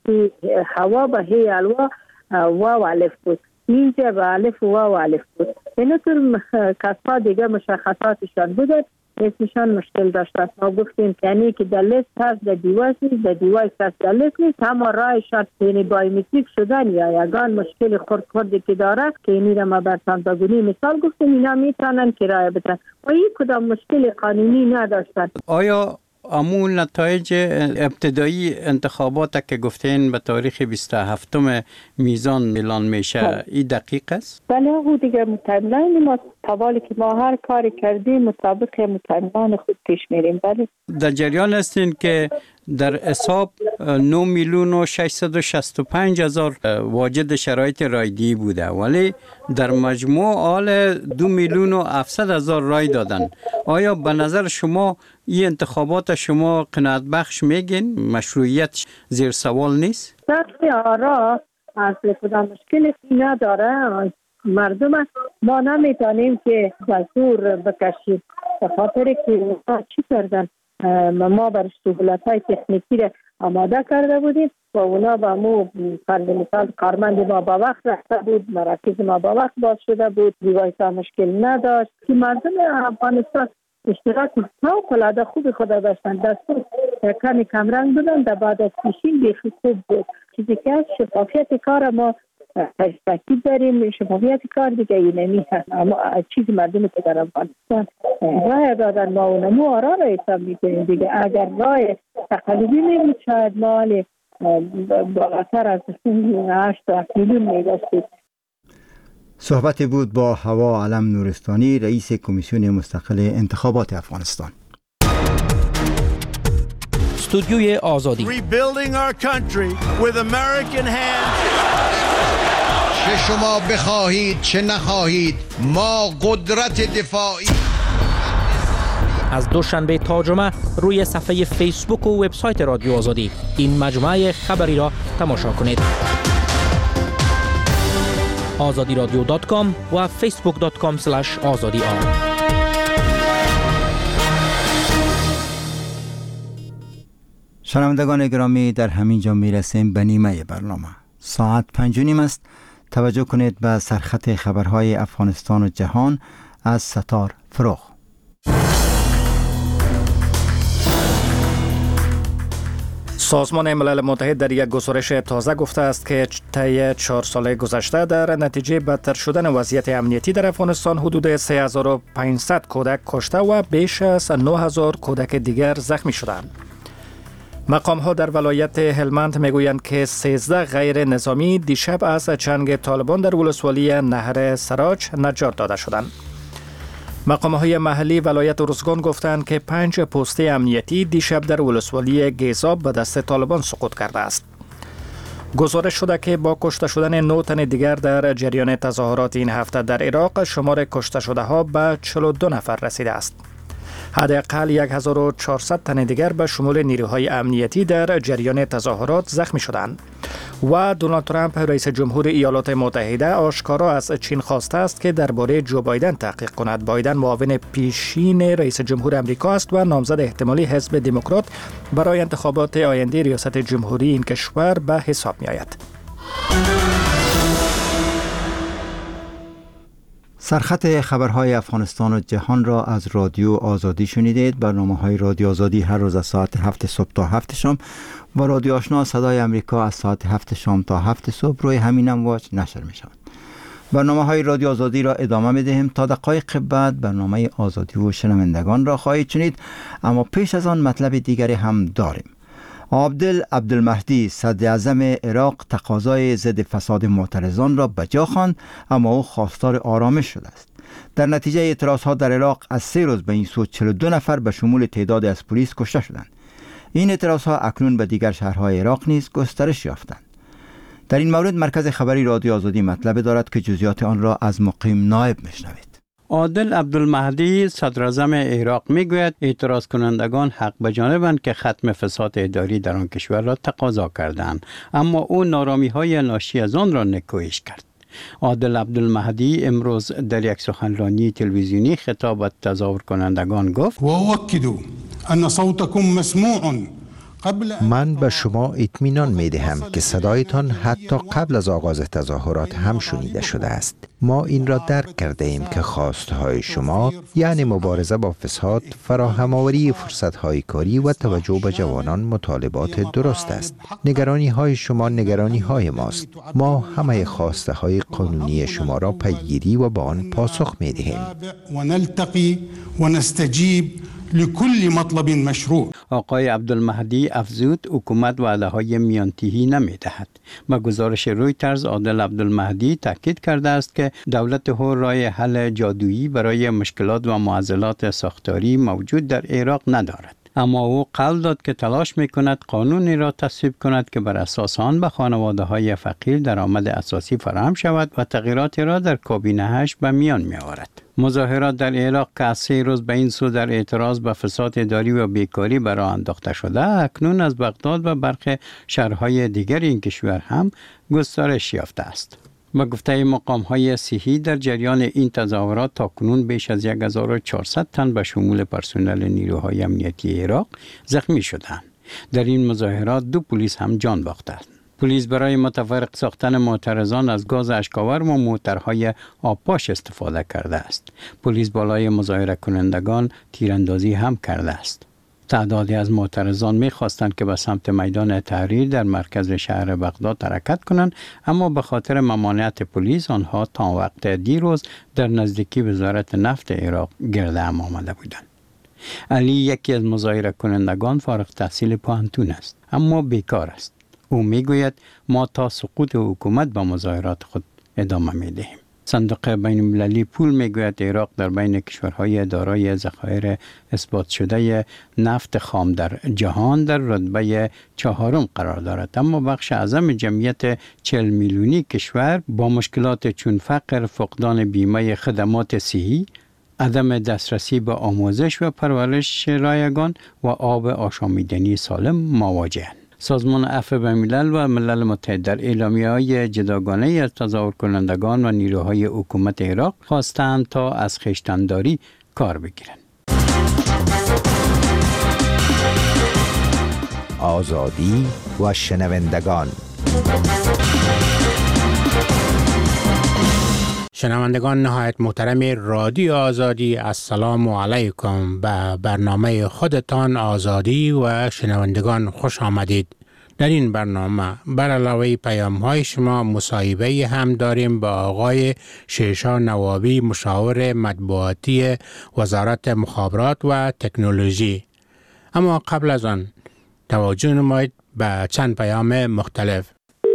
هوا به هی الوا و الف بود، اینجا به الف و الف بود. این طور کسا دیگه مشخصاتشان بود، اسمشان مشکل داشته. ما گفتیم که یعنی که در لیست هست در دیوایس نیست، در دیوایس هست در لیست نیست، اما رایشان یعنی بیومتریک شدن یا یگان مشکل خردی که داره که اینی را ما برتان بگونی مثال گفتیم اینا میتونن که رای بدن و این کدام مشکل قانونی نداشتن. آیا امون نتایج ابتدایی انتخابات که گفتین به تاریخ 27 میزان اعلان میشه این دقیق است؟ بله، او دیگه تایملاین ما توالی که ما هر کاری کردیم مطابق تایملاین خود پیش میریم. بله در جریان هستین که در حساب 9,665,000 واجد شرایط رایدهی بوده، ولی در مجموع حال 2,700,000 رای دادن. آیا به نظر شما این انتخابات شما قناعت بخش میگین؟ مشروعیت زیر سوال نیست؟ سطح آرا اصل کدام مشکلی نداره. مردم ما نمیتونیم که بزور بکشیم به خاطر که اونا چی کردن. ما برای سهولت‌های تکنیکی را آماده کرده بودیم و اونا با مو فرض مثال کارمند ما با وقت رفته بود، مراکز ما با وقت باز شده بود، دیوایس ها مشکل نداشت که مردم افغانستان اشتراک فوق‌العاده خوب خود داشتن. دستور کمی کمرنگ بودن، در بعد از پیشین بیخی خوب بود. چیزی که شفافیت کار ما تاکید داریم، شفافیت کار دیگه اینمی هست. اما چیزی مردم که در افغانستان رای دادن ما اونمو آرا را حساب میکنیم دیگه. اگر رای تقلبی میبود شاید مال بالاتر از 8 میلیون میداشتید. صحبتی بود با هوا علم نورستانی رئیس کمیسیون مستقل انتخابات افغانستان. استودیوی آزادی. Rebuilding our country with American hands. چه شما بخواهید چه نخواهید ما قدرت دفاعی از دوشنبه تا جمعه روی صفحه فیسبوک و وبسایت رادیو آزادی این مجموعه خبری را تماشا کنید. azadiradyo.com و facebook.com/azadiar. شنوندگان گرامی، در همین جا میرسیم به نیمه برنامه. ساعت 5:30 است. توجه کنید به سرخط خبرهای افغانستان و جهان از ستار فروغ. سازمان ملل متحد در یک گزارش تازه گفته است که طی 4 سال گذشته در نتیجه بدتر شدن وضعیت امنیتی در افغانستان حدود 3500 کودک کشته و بیش از 9000 کودک دیگر زخمی شدند. مقام ها در ولایت هلمند میگویند که 13 غیر نظامی دیشب از چنگ طالبان در ولسوالی نهر سراج نجات داده شدند. مقام های محلی ولایت ارزگان گفتند که 5 پست امنیتی دیشب در ولسوالی گیزاب به دست طالبان سقوط کرده است. گزارش شده که با کشته شدن 9 تن دیگر در جریان تظاهرات این هفته در عراق، شمار کشته شده ها به 42 نفر رسیده است. حداقل 1400 تن دیگر به شمول نیروهای امنیتی در جریان تظاهرات زخمی شدند. و دونالد ترامپ رئیس جمهور ایالات متحده آشکارا از چین خواسته است که درباره جو بایدن تحقیق کند. بایدن معاون پیشین رئیس جمهور آمریکا است و نامزد احتمالی حزب دموکرات برای انتخابات آینده ریاست جمهوری این کشور به حساب می آید. سرخط خبرهای افغانستان و جهان را از رادیو آزادی شنیدید. برنامه‌های رادیو آزادی هر روز از ساعت 7 صبح تا 7 شام و رادیو آشنا صدای امریکا از ساعت 7 شام تا 7 صبح روی همین امواج نشر می شود. برنامه‌های رادیو آزادی را ادامه می دهیم. تا دقایق بعد برنامه آزادی و شنوندگان را خواهید شنید، اما پیش از آن مطلب دیگری هم داریم. عبدالمهدی صدر اعظم عراق تقاضای ضد فساد معترضان را به جا خواند، اما او خواستار آرامش شده است. در نتیجه اعتراضها در عراق از 3 روز به این سو 42 نفر به شمول تعداد از پلیس کشته شدند. این اعتراضها اکنون به دیگر شهرهای عراق نیز گسترش یافتند. در این مورد مرکز خبری رادیو آزادی مطلب دارد که جزئیات آن را از مقیم نایب میشنوید. عادل عبدالمهدی صدر اعظم عراق میگوید اعتراض کنندگان حق به جانبند که ختم فساد اداری در آن کشور را تقاضا کردند، اما او نارامی‌های ناشی از آن را نکوهش کرد. عادل عبدالمهدی امروز در یک سخنرانی تلویزیونی خطاب به تظاهر کنندگان گفت: وأؤكد أن صوتكم مسموع. من به شما اطمینان می دهم که صدایتان حتی قبل از آغاز تظاهرات هم شنیده شده است. ما این را درک کرده ایم که خواستهای شما یعنی مبارزه با فساد، فراهم آوری فرصت‌های کاری و توجه به جوانان مطالبات درست است. نگرانی های شما نگرانی های ماست. ما همه خواسته های قانونی شما را پیگیری و به آن پاسخ می دهیم. لكل مطلب مشروع. آقای عبدالمهدی افزود حکومت وعده‌های میانتهی نمی‌دهد. با گزارش رویترز عادل عبدالمهدی تاکید کرده است که دولت او راه حل جادویی برای مشکلات و معضلات ساختاری موجود در عراق ندارد. اما او قول داد که تلاش می‌کند قانونی را تصویب کند که بر اساس آن به خانواده‌های فقیر درآمد اساسی فراهم شود و تغییراتی را در کابینه‌اش به میان می‌آورد. مظاهرات در عراق که از 3 روز به این سو در اعتراض به فساد اداری و بیکاری برآ انداخته شده، اکنون از بغداد و برخی شهرهای دیگر این کشور هم گسترش یافته است. با گفته مقام‌های صحی در جریان این تظاهرات تاکنون بیش از 1400 تن به شمول پرسنل نیروهای امنیتی عراق زخمی شدند. در این مظاهرات 2 پلیس هم جان باختند. پلیس برای متفرق ساختن معترضان از گاز اشک‌آور و موترهای آبپاش استفاده کرده است. پلیس بالای مظاهره کنندگان تیراندازی هم کرده است. تعدادی از معترضان می‌خواستند که به سمت میدان تحریر در مرکز شهر بغداد حرکت کنند، اما به خاطر ممانعت پلیس آنها تا وقت دیروز در نزدیکی وزارت نفت عراق گرد هم آمده بودند. علی یکی از مظاهره کنندگان فارغ التحصیل پوهنتون است، اما بیکار است. او میگوید ما تا سقوط حکومت با مظاهرات خود ادامه میدهیم. صندوق بین المللی پول میگوید عراق در بین کشورهای دارای ذخایر اثبات شده نفت خام در جهان در رتبه 4 قرار دارد، اما بخش اعظم جمعیت 40 میلیونی کشور با مشکلات چون فقر، فقدان بیمه خدمات صحی، عدم دسترسی به آموزش و پرورش رایگان و آب آشامیدنی سالم مواجهند. سازمان عفو بین‌الملل و ملل متحد در اعلامیه‌های جداگانه از تظاهر کنندگان و نیروهای حکومت عراق خواستند تا از خویشتن‌داری کار بگیرند. آزادی و شنوندگان. شنوندگان نهایت محترم رادیو آزادی، السلام علیکم. به برنامه خودتان آزادی و شنوندگان خوش آمدید. در این برنامه بر علاوه پیام های شما مصاحبه هم داریم با آقای شیشا نوابی، مشاور مطبوعاتی وزارت مخابرات و تکنولوژی. اما قبل از آن توجه نمایید به چند پیام مختلف.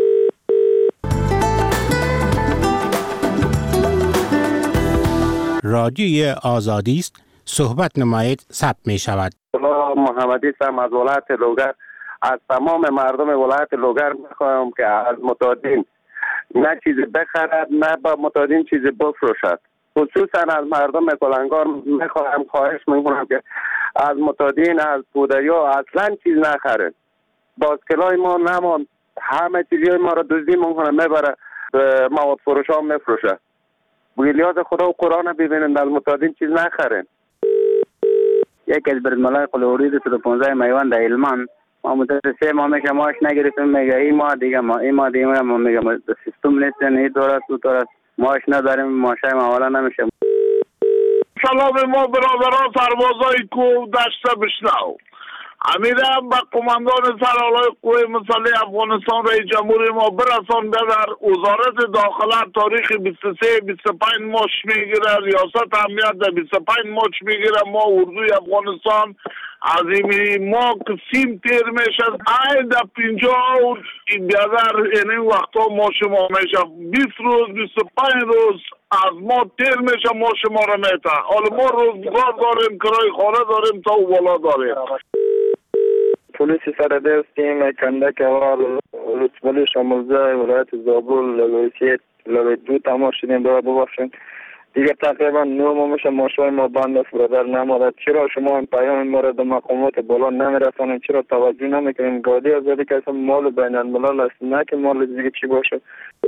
رادیوی آزادی است، صحبت نمایید، ثبت می شود. محمدی سم از ولایت لوگر. از تمام مردم ولایت لوگر میخواهم که از متادین نه چیزی بخرد نه با متادین چیزی بفروشد. خصوصا از مردم کلنگار میخواهم، خواهش میکنم که از متادین، از پودریا اصلا چیز نخرد. باسکلای ما نمان، همه چیزی ما را دزدی میکنه میبره مواد فروش ها میفروشه. بگیلیاز خدا و قرآن ببینند، از متادین چیز نخرن. یکی از برزمالای قلوری 115 میوان در علمان ما مدت 3 ماه میشه ماش نگرفتیم. میگه این ماه دیگه ما میگه سیستم نیست، این دورت تو دورت ماش نداریم، ماشای ما حالا نمیشه. سلام ما برادران سربازای کو دشت بشنو. امیرم با قماندان سرالای قوه مسلح افغانستان رئیس جمهوری ما برسان در وزارت داخله تاریخ 23-25 ماش میگیره، ریاست امنیت در 25 ماش میگیره. ما اردوی افغانستان عظیمی ما کسیم تیر میشه این در 50 بیادر این وقتا ما شما میشه 20 روز 25 روز از ما تیر میشه، ما شما را میته. حالا ما روزگار داریم، کرای خانه داریم، تا بالا داریم. پلیس سردستیم کندک اول رتبه شاملزه ولایت زابل لوی 2 تماس شدیم. ببخشید دیگه تقریبا 9 ماه میشه ماشای ما بند است برادر نماده. چرا شما این پیام ما را در مقامات بالا نمیرسانید؟ چرا توجه نمیکنید؟ گادی آزادی که اصلا مال بین الملل است، نه که مال دیگه چی باشه.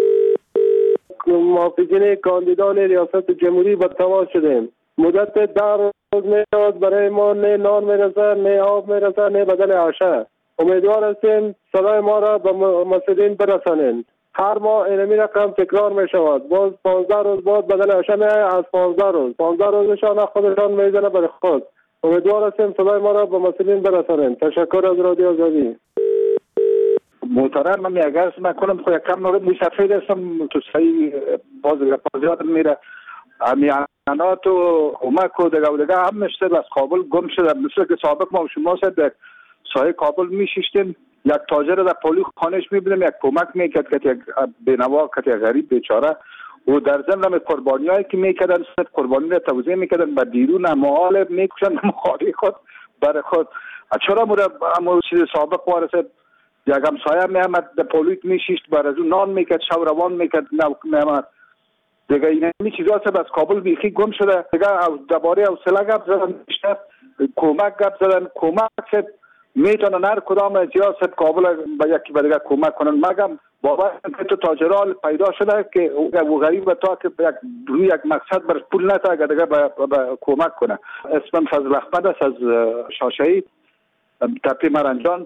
موافقین کاندیدان ریاست جمهوری با تماس شدیم. مدت 10 روز میاد برای ما نه نان میرسه، نه آب میرسه، نه بدل عشاء. امیدوار هستیم صدای ما را به مسئولین برسانید. هر ماه اینمی رقم تکرار می شود. باز 15 روز بعد بدل عشاء می از 15 روزشان خودشان میزنه برای خود. امیدوار هستیم صدای ما را به مسئولین برسانید. تشکر از رادیو آزادی. محترم من اگر اسم کنم خو یکم نورد مسافر هستم تو صحیح بازیات میره امیانات و کمک و دیگه هم مثل از کابل گم شده. مثل که سابق ما شما سید سایه کابل میشیشتیم، یک تاجر در پولی خانش میبینیم یک کمک میکرد که یک بینوا که غریب بیچاره و در ضمن قربانیایی که میکردن قربانی را توزیع میکردن به دیرون محال میکشن مخالی خود برای خود. چرا مورد چیز سابق وارثه یک همسایه میامد در پولیت میشیشت برای از نان میکرد، شو روان میکرد میامد دیگه. این چیزا از کابل بیخی گم شده دیگه. درباره حوصله گپ زدن، بیشتر کمک گپ زدن. کمک میتونن هر کدام سیاست کابل به یکی به دیگه کمک کنن. مگم باور که تو تاجرال پیدا شده که او غریب تا که روی یک مقصد بر پول نتا دیگه به کمک کنه. اسمم فضل احمد است از شاشه‌ای تپه مرنجان.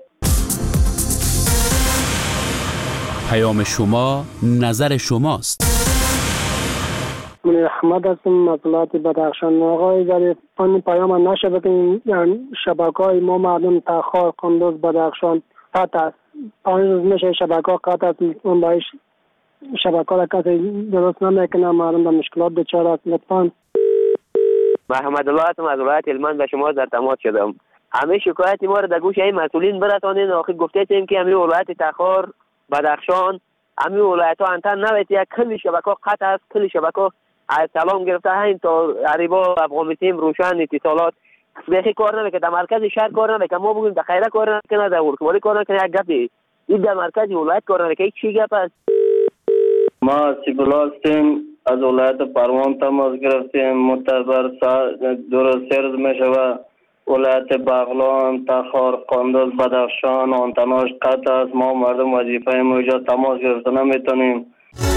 پیام شما نظر شماست. من احمد هستم از ولایت بدخشان. آقای ظریف این پیام نشده که شبکه‌های ما مردم تاخار قندوز بدخشان قطع است. 5 روز میشه شبکه قطع است. اون باید شبکه را کسی درست نمیکنه، مردم به مشکلات دچار است. لطفاً محمد الله هستم از ولایت هلمند به شما در تماس شدم. همه شکایت ما را در گوش این مسئولین برسانید. آخر گفته ایم که همین ولایت تاخار بدخشان همین ولایت ها انتن نوید یک کلی شبکه قطع است. کلی شبکه از سلام گرفته همین تا عریبا افغانستان روشن اتصالات بخی کار نمیکنه. در مرکز شهر کار نمیکنه. ما بگیم در خیره کار نمیکنه، در ورکواری کار نمیکنه. یک گپی این در مرکز ولایت کار نمیکنه. چی گپ است؟ ما سیبلا هستیم، از ولایت پروان تماس گرفتیم. معتبر درست سرز می شود. ولایت بغلان، تخار، قندوز، بدخشان، آنتناش قطع است. ما مردم وظیفه موجا تماس گرفته نمیتونیم.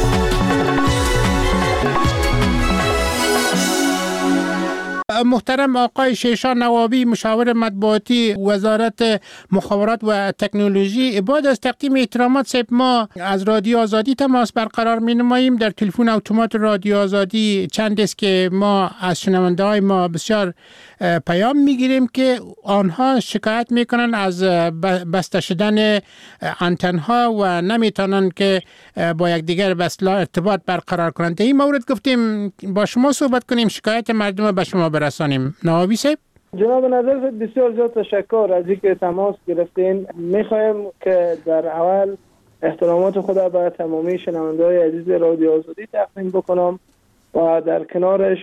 محترم آقای شیشان نوابی، مشاور مطبوعاتی وزارت مخابرات و تکنولوژی، بعد از تقدیم احترامات صاحب، ما از رادیو آزادی تماس برقرار می نماییم. در تلفن اتومات رادیو آزادی چند است که ما از شنونده های ما بسیار پیام می گیریم که آنها شکایت می کنند از بسته شدن آنتن ها و نمی توانند که با یکدیگر به اصطلاح ارتباط برقرار کنند. در این مورد گفتیم با شما صحبت کنیم، شکایت مردم به شما برسانیم. نوابی صاحب. جناب نظر بسیار زیاد تشکر از اینکه تماس گرفتین. میخوایم که در اول احترامات خود به تمامی شنونده‌های عزیز رادیو آزادی تقدیم بکنم و در کنارش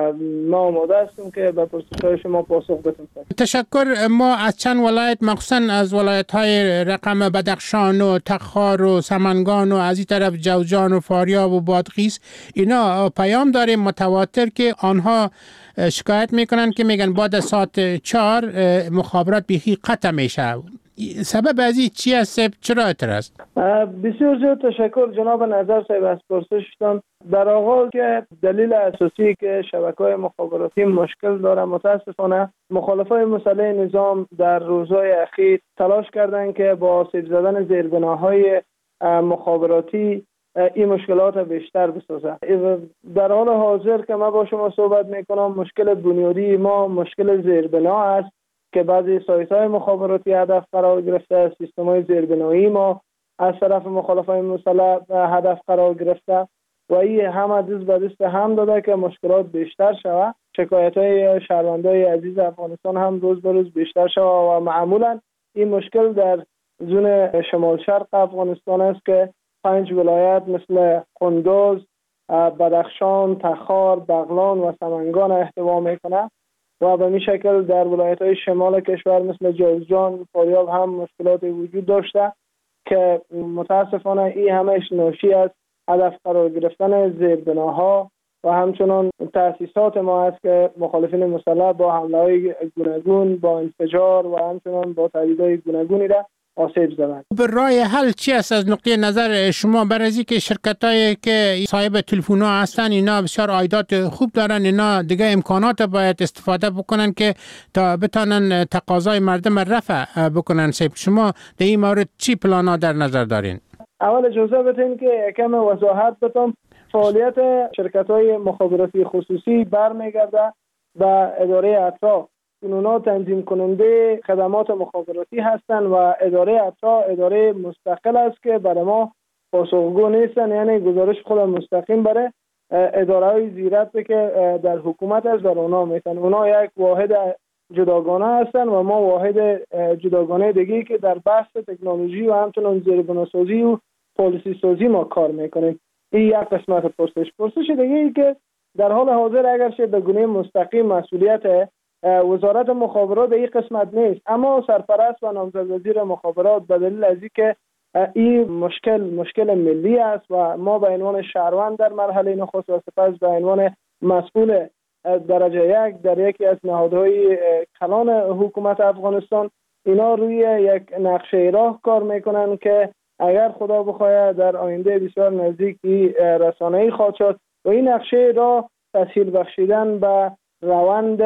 ما آماده هستیم که به پرسش‌های شما پاسخ بدیم. تشکر. ما از چند ولایت، مخصوصا از ولایت‌های رقم بدخشان و تخار و سمنگان و از این طرف جوزجان و فاریاب و بادغیس، اینا پیام داریم متواتر که آنها شکایت میکنن که میگن بعد از ساعت 4 مخابرات بیخی قطع میشه. سبب از این چی است؟ چرا اعتراض؟ بسیار زیاد تشکر جناب نظر صاحب از پرسشتان. در آغاز که دلیل اساسی که شبکه‌های مخابراتی مشکل داره، متاسفانه مخالفای مسلح نظام در روزهای اخیر تلاش کردند که با آسیب زدن زیربناهای مخابراتی این مشکلات بیشتر بسازه. در حال حاضر که من با شما صحبت میکنم، مشکل بنیادی ما مشکل زیربنا است که بعضی سایت‌های مخابراتی هدف قرار گرفته، سیستم‌های زیربنایی ما از طرف مخالفای مسلح هدف قرار گرفته و این هم دست به دست هم داده که مشکلات بیشتر شود. شکایت‌های شهروندان عزیز افغانستان هم روز به روز بیشتر شود و معمولاً این مشکل در زون شمال شرق افغانستان است که 5 ولایت مثل قندوز، بدخشان، تخار، بغلان و سمنگان احتوا میکنه و به این شکل در ولایت‌های شمال کشور مثل جوزجان، فاریاب هم مشکلات وجود داشته که متاسفانه این همش ناشی از هدف قرار گرفتن زیربناها و همچنان تأسیسات ما است که مخالفین مسلح با حمله‌های گوناگون، با انفجار و همچنان با تهدیدهای گوناگونی را آسیب زدن. راه حل چی است از نقطه نظر شما؟ برای که شرکتایی که صاحب تلفن‌ها هستن اینا بسیار عایدات خوب دارن، اینا دیگه امکانات باید استفاده بکنن که تا بتونن تقاضای مردم رفع بکنن. شما در این مورد چی پلانا در نظر دارین؟ اول اجازه بدین که یکم وضاحت بدم. فعالیت شرکت‌های مخابراتی خصوصی برمیگرده به اداره اطراف. اونا تنظیم کننده خدمات مخابراتی هستند و اداره اطراف اداره مستقل است که برای ما پاسخگو نیستن، یعنی گزارش خود مستقیم برای اداره‌های زیرت که در حکومت است در اونا میتن. اونا یک واحد جداگانه هستند و ما واحد جداگانه دیگه که در بحث تکنولوژی و همچنان زیربناسازی و پالیسی سازی ما کار میکنیم. این یک قسمت پرسش دیگه ای که در حال حاضر اگرچه به گونه مستقیم مسئولیت وزارت مخابرات این قسمت نیست، اما سرپرست و نامزد وزیر مخابرات به دلیل از اینکه این مشکل ملی است و ما به عنوان شهروند در مرحله نخست و سپس به عنوان مسئول درجه 1 در یکی از نهادهای کلان حکومت افغانستان، اینا روی یک نقشه راه کار میکنن که اگر خدا بخواهد در آینده بسیار نزدیکی رسانه‌ای خواهد شد و این نقشه راه تسهیل بخشیدن به روند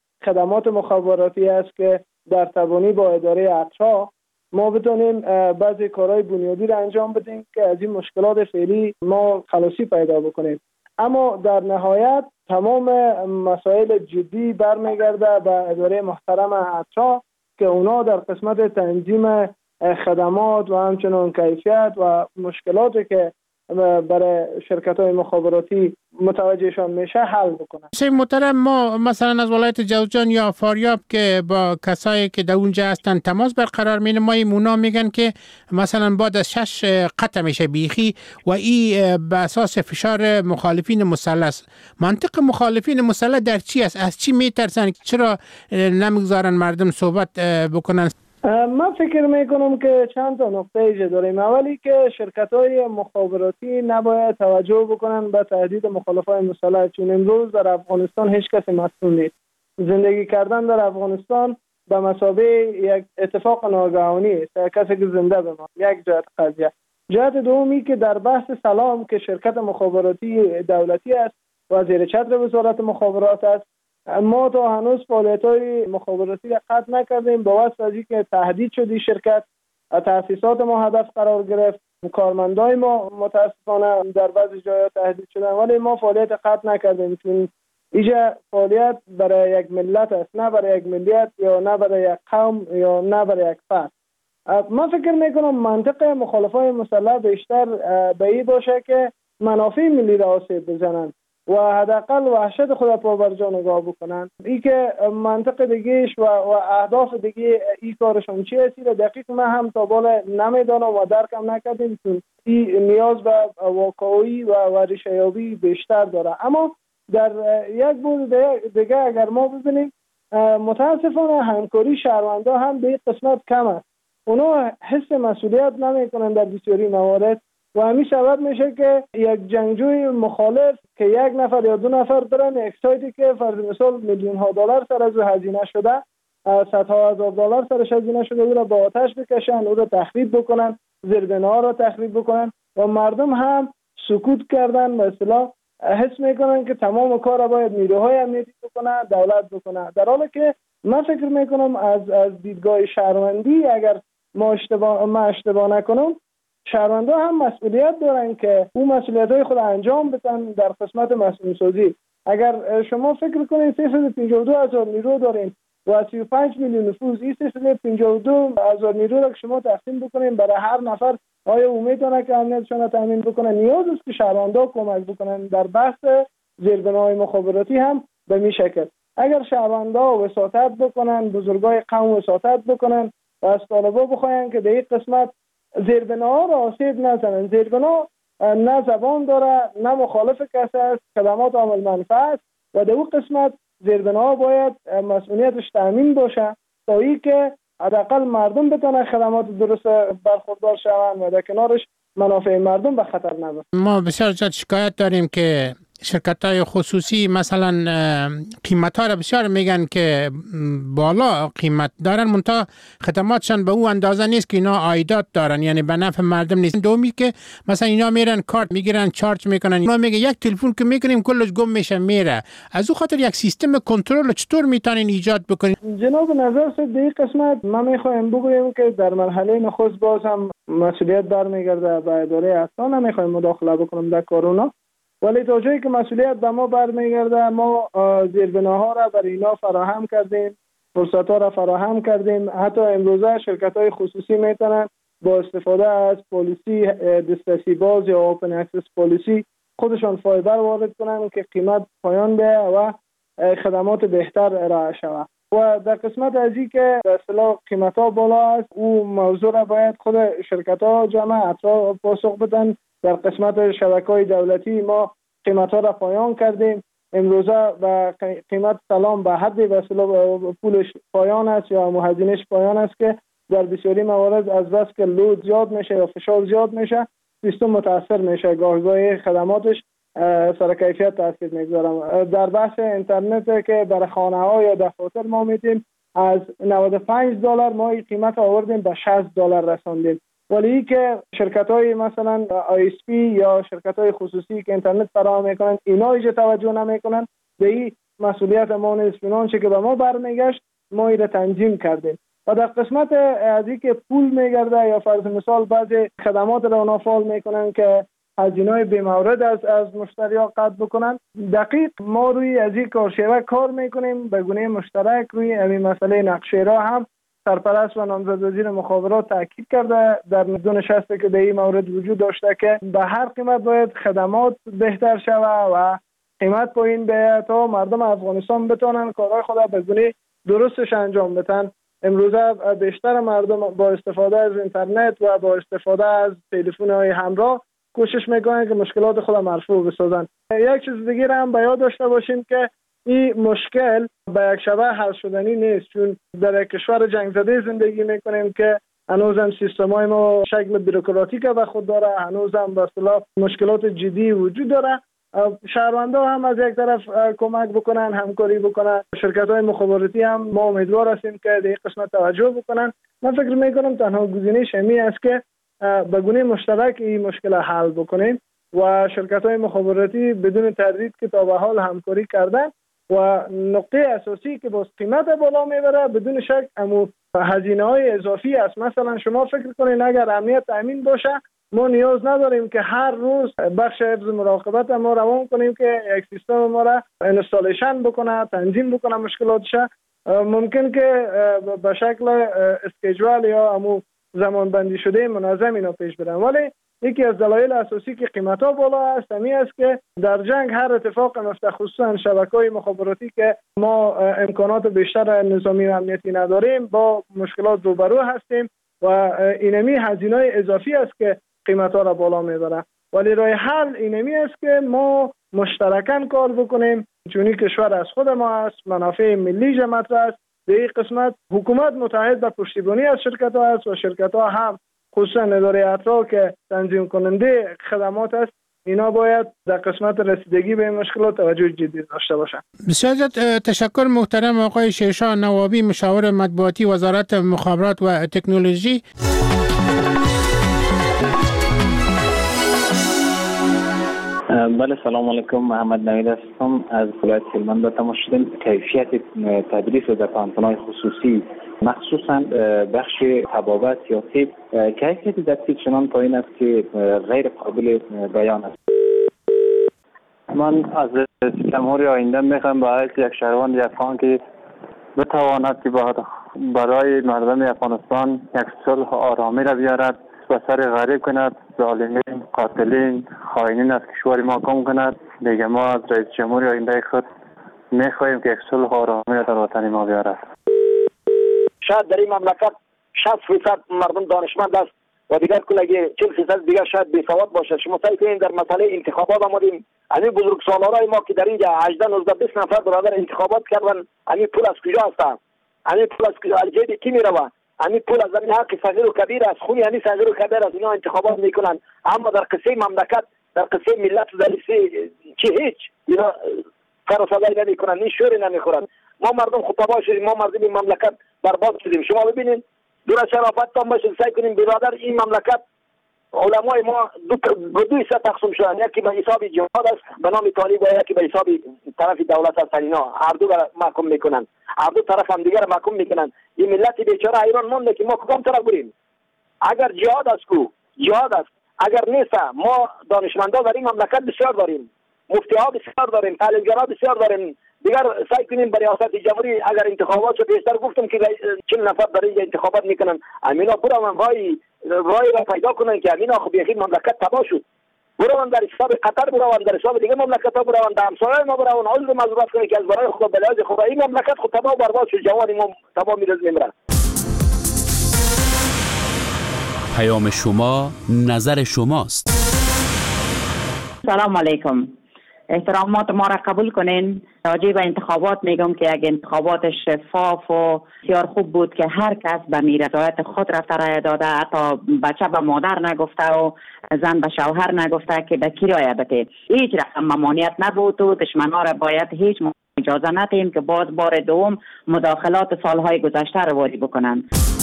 خدمات مخابراتی است که در تبانی با اداره اطراف ما بتونیم بعضی کارهای بنیادی را انجام بدیم که از این مشکلات فعلی ما خلاصی پیدا بکنیم. اما در نهایت تمام مسائل جدی برمیگرده به اداره محترم اطراف که اونا در قسمت تنظیم خدمات و همچنان کیفیت و مشکلاتی که برای شرکت‌های مخابراتی متوجهشان میشه حل بکنن. شیخ محترم، ما مثلا از ولایت جوزجان یا فاریاب که با کسایی که در اونجا هستن تماس برقرار می‌نماییم، اونا میگن که مثلا بعد از 6 قطع میشه بیخی و این به اساس فشار مخالفین مسلح. منطق مخالفین مسلح در چی است؟ از چی میترسن؟ چرا نمیگذارن مردم صحبت بکنن؟ من فکر میکنم که چند تا نقطه ایجا داریم. اولی که شرکت‌های مخابراتی نباید توجه بکنن به تهدید مخالفای مسلح، چون امروز در افغانستان هیچ کسی مسئول نیست. زندگی کردن در افغانستان به مثابه یک اتفاق ناگهانی است، کسی که زنده بماند. یک جهت قضیه. جهت دومی که در بحث سلام که شرکت مخابراتی دولتی است و زیر چتر وزارت مخابرات است، ما تا هنوز فعالیت‌های مخابراتی را قطع نکردیم. با واسطه از اینکه تهدید شدی شرکت، تأسیسات ما هدف قرار گرفت، کارمندای ما متاسفانه در بعضی جاها تهدید شدن، ولی ما فعالیت قطع نکردیم، چون اینجا فعالیت برای یک ملت است، نه برای یک ملیت یا نه برای یک قوم یا نه برای یک فرد. من فکر میکنم منطق مخالفای مسلح بیشتر به این باشه که منافع ملی را آسیب بزنند و حداقل وحشت خود را پا بر جا نگاه بکنن. این که منطق دیگهش و اهداف دیگه این کارشون چی است دقیق من هم تا بالا نمیدانم و درکم نکردیم، چون این نیاز به واقعی و ریشه یابی بیشتر داره. اما در یک بود دیگه اگر ما ببینیم، متاسفانه همکاری شهروندا هم به این قسمت کم است. اونا حس مسئولیت نمیکنن در بسیاری موارد و همین سبب میشه که یک جنگجوی مخالف که یک نفر یا دو نفر برن یک سایتی که فرض مثال میلیون ها دلار سر از هزینه شده، صدها هزار دلار سرش هزینه شده، او را با آتش بکشن، او را تخریب بکنن، زیربناها را تخریب بکنن و مردم هم سکوت کردن. به اصطلاح حس میکنن که تمام کار را باید نیروهای امنیتی بکنه، دولت بکنه، در حالی که من فکر میکنم از دیدگاه شهروندی اگر ما اشتباه نکنم، شهروندا هم مسئولیت دارن که اون مسئولیت‌های خود انجام بدن در قسمت مسئول سازی. اگر شما فکر کنید 352,000 نیرو دارین و 35 میلیون نفوس، این 352,000 نیرو را که شما تقسیم بکنین برای هر نفر، آیا امید دارن که امنیتشون را تامین بکنن؟ نیاز است که شهروندا کمک بکنن در بحث زیربناهای مخابراتی هم به می شکل. اگر شهروندا وساطت بکنن، بزرگای قوم وساطت بکنن و از طالبا بخواین که در این قسمت زیربناها را آسیب نزنن. زیربنا نه زبان داره، نه مخالف کسی است، خدمات عامل منفعه است و در اون قسمت زیربناها باید مسئولیتش تامین باشه تا ای که حداقل مردم بتونن خدمات درست برخوردار شوند و در کنارش منافع مردم به خطر نرسه. ما بسیار زیاد شکایت داریم که شرکت‌های خصوصی مثلا قیمت‌ها را بسیار میگن که بالا قیمت دارن، منتها خدماتشان به اون اندازه نیست که اینا عایدات دارن، یعنی به نفع مردم نیست. دومی که مثلا اینا میرن کارت میگیرن، چارج میکنن، اینا میگه یک تلفن که میکنیم کلش گم میشه میره. از اون خاطر یک سیستم کنترل چطور میتونین ایجاد بکنین؟ جناب نظر سید در این قسمت ما میخوایم بگویم که در مرحله نخست باز هم مسئولیت برمیگرده به اداره اصلا، نمیخوایم مداخله بکنم در کارونا، ولی تا جایی که مسئولیت به ما برمیگرده ما زیربناها را برای اینا فراهم کردیم، فرصت‌ها را فراهم کردیم. حتی امروزه شرکت‌های خصوصی میتونن با استفاده از پالیسی دسترسی باز یا اوپن اکسس پالیسی خودشان فایبر وارد کنن که قیمت پایان بیاید و خدمات بهتر ارائه شود. و در قسمت از این که به اصطلاح قیمت‌ها بالا است، او موضوع را باید خود شرکت‌ها جمع اطراف پاسخ بدن. در قسمت شبکه‌های دولتی ما قیمت‌ها را پایان کردیم. امروزه و قیمت سلام به حد به اصطلاح پولش پایان است یا هزینه‌اش پایان است که در بسیاری موارد از بس که لود زیاد میشه یا فشار زیاد میشه سیستم متاثر میشه، گاهی خدماتش سر کیفیت تاثیر میگذاره. در بحث اینترنت که برای خانه‌ها یا دفاتر ما میتیم از $95 ما این قیمت آوردیم به $60 رساندیم، ولی که شرکت‌های مثلا ISP یا شرکت‌های خصوصی که اینترنت فراهم میکنن اینا ایجا توجه نمیکنن. به این مسئولیت ما نیست، چنانچه که به ما برمیگشت ما این را تنظیم کردیم. و در قسمت از این که پول میگرده یا فرض مثال بعضی خدمات را اونا فعال میکنن که هزینه‌های بی‌مورد از مشتری‌ها قطع بکنن، دقیق ما روی از این کارشیوه کار میکنیم به گونه مشترک. روی همین مسئله نقشه را هم سرپرست و نامزد وزیر مخابرات تاکید کرده در دو نشستی که در این مورد وجود داشته که به هر قیمت باید خدمات بهتر شود و قیمت پایین بیاید تا مردم افغانستان بتونن کارهای خود به گونه درستش انجام بدن. امروزه بیشتر مردم با استفاده از اینترنت و با استفاده از تلفن‌های همراه کوشش میکنن که مشکلات خود مرفوع بسازن. یک چیز دیگه هم به یاد داشته باشیم که این مشکل به یک شبه حل شدنی نیست، چون در یک کشور جنگ زده زندگی میکنیم که هنوز هم سیستم‌های ما شکل بیروکراتیک به خود داره، هنوز هم به اصطلاح مشکلات جدی وجود داره. شهروندان هم از یک طرف کمک بکنن، همکاری بکنن، شرکت‌های مخابراتی هم ما امیدوار هستیم که در این قسمت توجه بکنن. من فکر میکنم تنها گزینه شمی است که به گونه مشترک این مشکل حل بکنیم و شرکت‌های مخابراتی بدون تردید که تا به حال همکاری کردن و نقطه اساسی که باز قیمت بالا میبره بدون شک هزینه‌های اضافی است. مثلا شما فکر کنین اگر امنیت تامین باشه ما نیاز نداریم که هر روز بخش حفظ مراقبت ما روان کنیم که یک سیستم ما را اینستالیشن بکنه، تنظیم بکنه مشکلاتش. ممکن که به شکل اسکیجول یا زمان بندی شده منظم اینا پیش برن، ولی یکی از دلایل اساسی که قیمت‌ها بالا است همین است که در جنگ هر اتفاق میفته، خصوصا شبکه‌های مخابراتی که ما امکانات بیشتر نظامی و امنیتی نداریم با مشکلات روبرو هستیم و اینمی هزینه‌های اضافی است که قیمت‌ها را بالا میبره. ولی راه حل اینمی است که ما مشترکاً کار بکنیم، چون این کشور از خود ما است، منافع ملی مطرح است. در این قسمت حکومت متحد به پشتیبانی از شرکت‌ها است و شرکت‌ها هم خصوصا اداره اطراح که تنظیم کننده خدمات است، اینا باید در قسمت رسیدگی به این مشکلات توجه جدی داشته باشند. بسیار زیاد تشکر محترم آقای شیرشاه نوابی، مشاور مطبوعاتی وزارت مخابرات و تکنولوژی. بله، سلام علیکم. محمد نوید هستم از ولایت هلمند. به تماس شدیم کیفیت تدریس در پانتون‌های خصوصی مخصوصا بخش طبابت یا طب کیفیت تدریس چنان پایین است که غیر قابل بیان است. من از جمهوری آینده میخوام به حیث یک شهروند افغان که بتواند که برای مردم افغانستان یک صلح آرامی را بیارد، به سر غریب کند، ظالمین، قاتلین، خائنین از کشور ما کم کند. دیگه ما از رئیس جمهوری آینده خود میخواهیم که یک صلح آرامی را در وطن ما بیارد. شاید در این مملکت 60% مردم دانشمند است و دیگر کلگی 40% دیگر شاید بیسواد باشد. شما سعی کنید در مسئله انتخابات آمدیم، همین بزرگسالارای ما که در اینجا 18 19 20 نفر برادر انتخابات کردن، همین پول از کجا هست؟ همین پول از کجا؟ از جیب کی میروه؟ همین پول از زمین حق صغیر و کبیر است، خونی همین صغیر و کبیر از اینا انتخابات میکنن، اما در قصه مملکت، در قصه ملت و در قصه چی هیچ اینا کار و صدایی نمیکنن، این شوری نمیخورن. ما مردم خطبا شدیم، ما مردم این مملکت برباد شدیم. شما ببینید دور از شرافت تام باشید، سعی کنیم برادر این مملکت علمای ما دو حصه تقسیم شدن، یکی به حساب جهاد است به نام طالب و یکی به حساب طرف دولت است. اینا هر دو را محکوم میکنن، هر دو طرف هم دیگر را محکوم میکنن. این ملت بیچاره ایران مونده که ما کدام طرف بریم؟ اگر جهاد است کو جهاد است، اگر نیست ما دانشمندا در این مملکت بسیار داریم، مفتی ها بسیار داریم، تعلیمگرا بسیار داریم. دیگر سعی کنیم برای ریاست جمهوری اگر انتخابات شد، بیشتر گفتم که 40 نفر در اینجا انتخابات میکنن، امینا برون رای را پیدا کنن که امینا خب یکی مملکت تباه شد. برون در حساب قطر برون، در حساب دیگه مملکت ها برون، در همسایه ما برون، عذر معذرت کنن که از برای خدا بلاج خدا این مملکت خود تباه و برباد شد، جوان ما تباه میرن. پیام شما نظر شماست. سلام علیکم. احترامات ما را قبول کنین. راجع به انتخابات میگم که اگه انتخابات شفاف و بسیار خوب بود که هر کس به میرضایت خود رفته رای داده، حتی بچه به مادر نگفته و زن به شوهر نگفته که به کی رای بده. هیچ رقم ممانعت نبود و دشمنا را باید هیچ اجازه ندهیم که باز بار دوم مداخلات سالهای گذشته را وارد بکنند.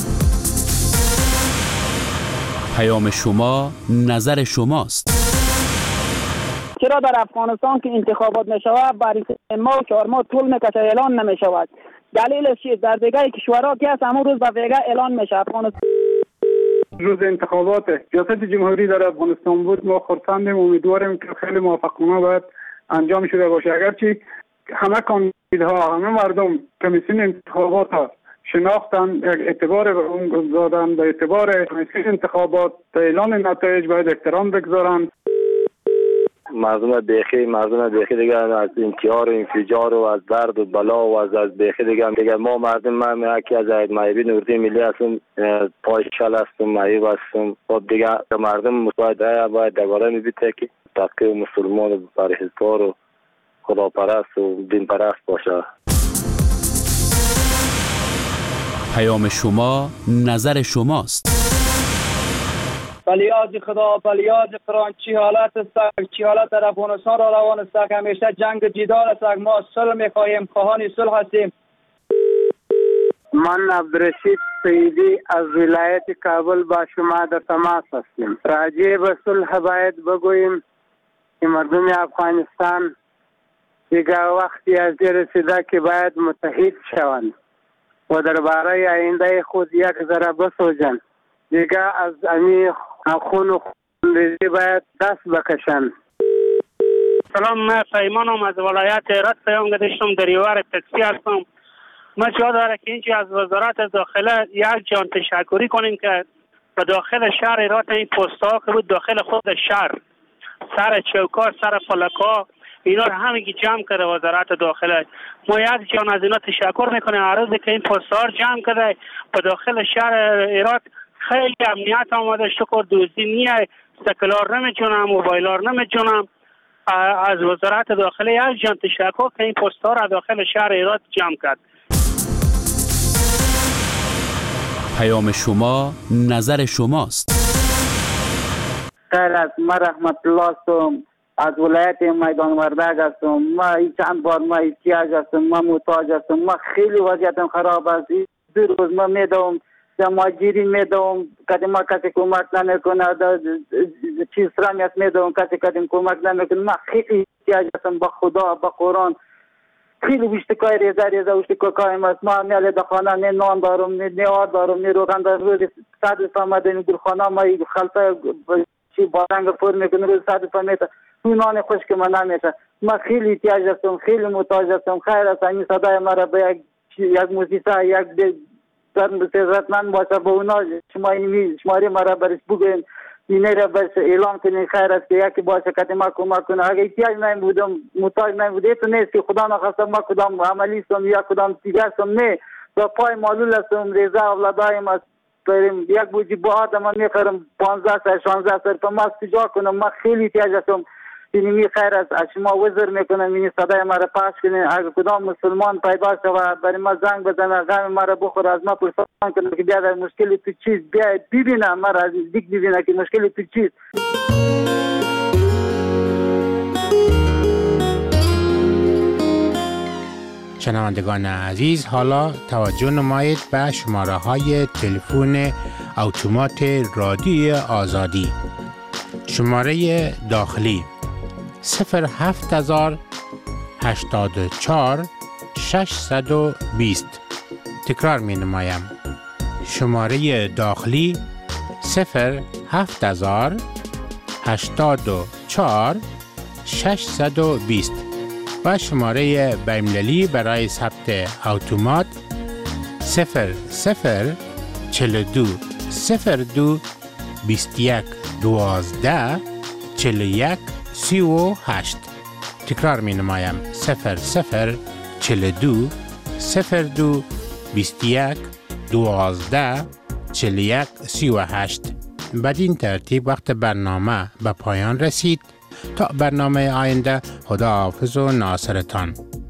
پیام شما نظر شماست. چرا در افغانستان که انتخابات نشود برای 3 ماه 4 ماه طول میکشه، اعلان نمیشود؟ دلیلش چیست؟ در دیگه کشورها که هست همون روز به ویگه اعلان میشه. افغانستان روز انتخابات ریاست جمهوری در افغانستان بود، ما خرسندیم، امیدواریم که خیلی موفقانه باید انجام شده باشه. اگرچه همه کاندیداها، همه مردم کمیسیون انتخابات ها شناختن، اعتبار به اون دادن، به اعتبار کمیسیون انتخابات به اعلان نتایج باید احترام بگذارن. مردم بیخی دیگه از انتحار و انفجار و از درد و بلا و از بیخی دیگه ما مردم، من یکی از معیبین اردوی ملی هستم، پای شل هستم، معیب هستم. خب دیگه مردم باید دوباره میبیته که تقیه مسلمان و پرهیزگار و خداپرست و دین پرست باشه. پیام شما نظر شماست. فلیاد خدا، فلیاد قرآن، چی حالت است، چی حالت در افغانستان را روان است که همیشه جنگ جدال است. ما صلح می‌خواهیم، خواهان صلح هستیم. من عبدالرشید سیدی از ولایت کابل با شما در تماس هستیم. راجع به صلح باید بگوییم که مردم افغانستان دیگر وقتی از رسیده که باید متحد شوند و درباره آینده خود یک ذره بسوزند. دیگر از امی خون و خونریزی باید دست بکشند. سلام، من پیمانم از ولایت هرات پیام گذاشتم، در یوار تکسی هستم. ما جا داره که اینجا از وزارت داخله یک جان تشکری کنیم که به داخل شهر هرات این پست‌ها که بود داخل خود شهر سر چوکا، سر فلکا، اینا رو همگی جمع کرده وزارت داخله. ما یک جان از اینا تشکر میکنیم. عرضی که این پست‌ها جمع کرده به داخل شهر هرات خیلی امنیت آمده. شکر دوزی نیه، سکلار نمیتونم، موبایلار نمیتونم. از وزارت داخله یک جان تشکر که این پست‌ها را داخل شهر هرات جمع کرد. پیام شما نظر شماست. خیر است. من رحمت الله هستم از ولایت میدان وردگ هستم. ما چند بار ما احتیاج هستم، ما محتاج هستم. ما خیلی وضعیتم خراب است. دو روز ما میدوم ماجری میدوم کدی ما کسی کمک نمیکنه، چیز رنگت میدوم کسی کمک نمیکنه. ما خیلی احتیاج هستم به خدا، به قرآن. خیلی وشتکای ریزه وشتکای است. ما میاله دخانه نه نان دارم، نه آرد دارم، نه روغن دارم. روز 100 فهمده این گلخانه ما خلطه چی بارنگ پر میکنه. روز 100 فهمده اون نان خشک من نمیشه. ما خیلی احتیاج هستم، خیلی محتاج هستم. خیر است این صدای مرا به یک موسیقی یک ضرورتمند باشه به اونا شماره مرا برش بگوین، اینه را برش اعلام کنین. خیر است که یکی باشه که ما کمک کنه. اگه احتیاج نمیبودم، محتاج نمیبودم، تو نیست که خدا نخواستم ما کدام عملی هستم یا کدام دیگر هستم. نه، با پای معلول هستم. ریزه اولادایم است. بریم یک بوجی با آدم میخرم 15 سر 16 سر تا ما سجا کنم. ما خیلی احتیاج هستم. اینمی خیر است. از شما وزر میکنم این صدای مرا پخش کنین. اگه کدام مسلمان پیدا شود برای ما زنگ بزنه، غم مرا بخوره، از ما پرسان کنه که بیا در مشکلی تو چیز، بیا ببینه مرا از دیگه ببینه که مشکلی تو چیز. شنوندگان عزیز، حالا توجه نمایید به شماره های تلفن اتومات رادیو آزادی. شماره داخلی 07084 620. تکرار می نمایم. شماره داخلی 07084 620 و شماره بین‌المللی برای ثبت اتومات 0042 02 21 12 41 38. تکرار می نمایم. 0042 02 21 12 41 38. بدین ترتیب وقت برنامه به پایان رسید. تا برنامه آینده، خدا حافظ و ناصرتان.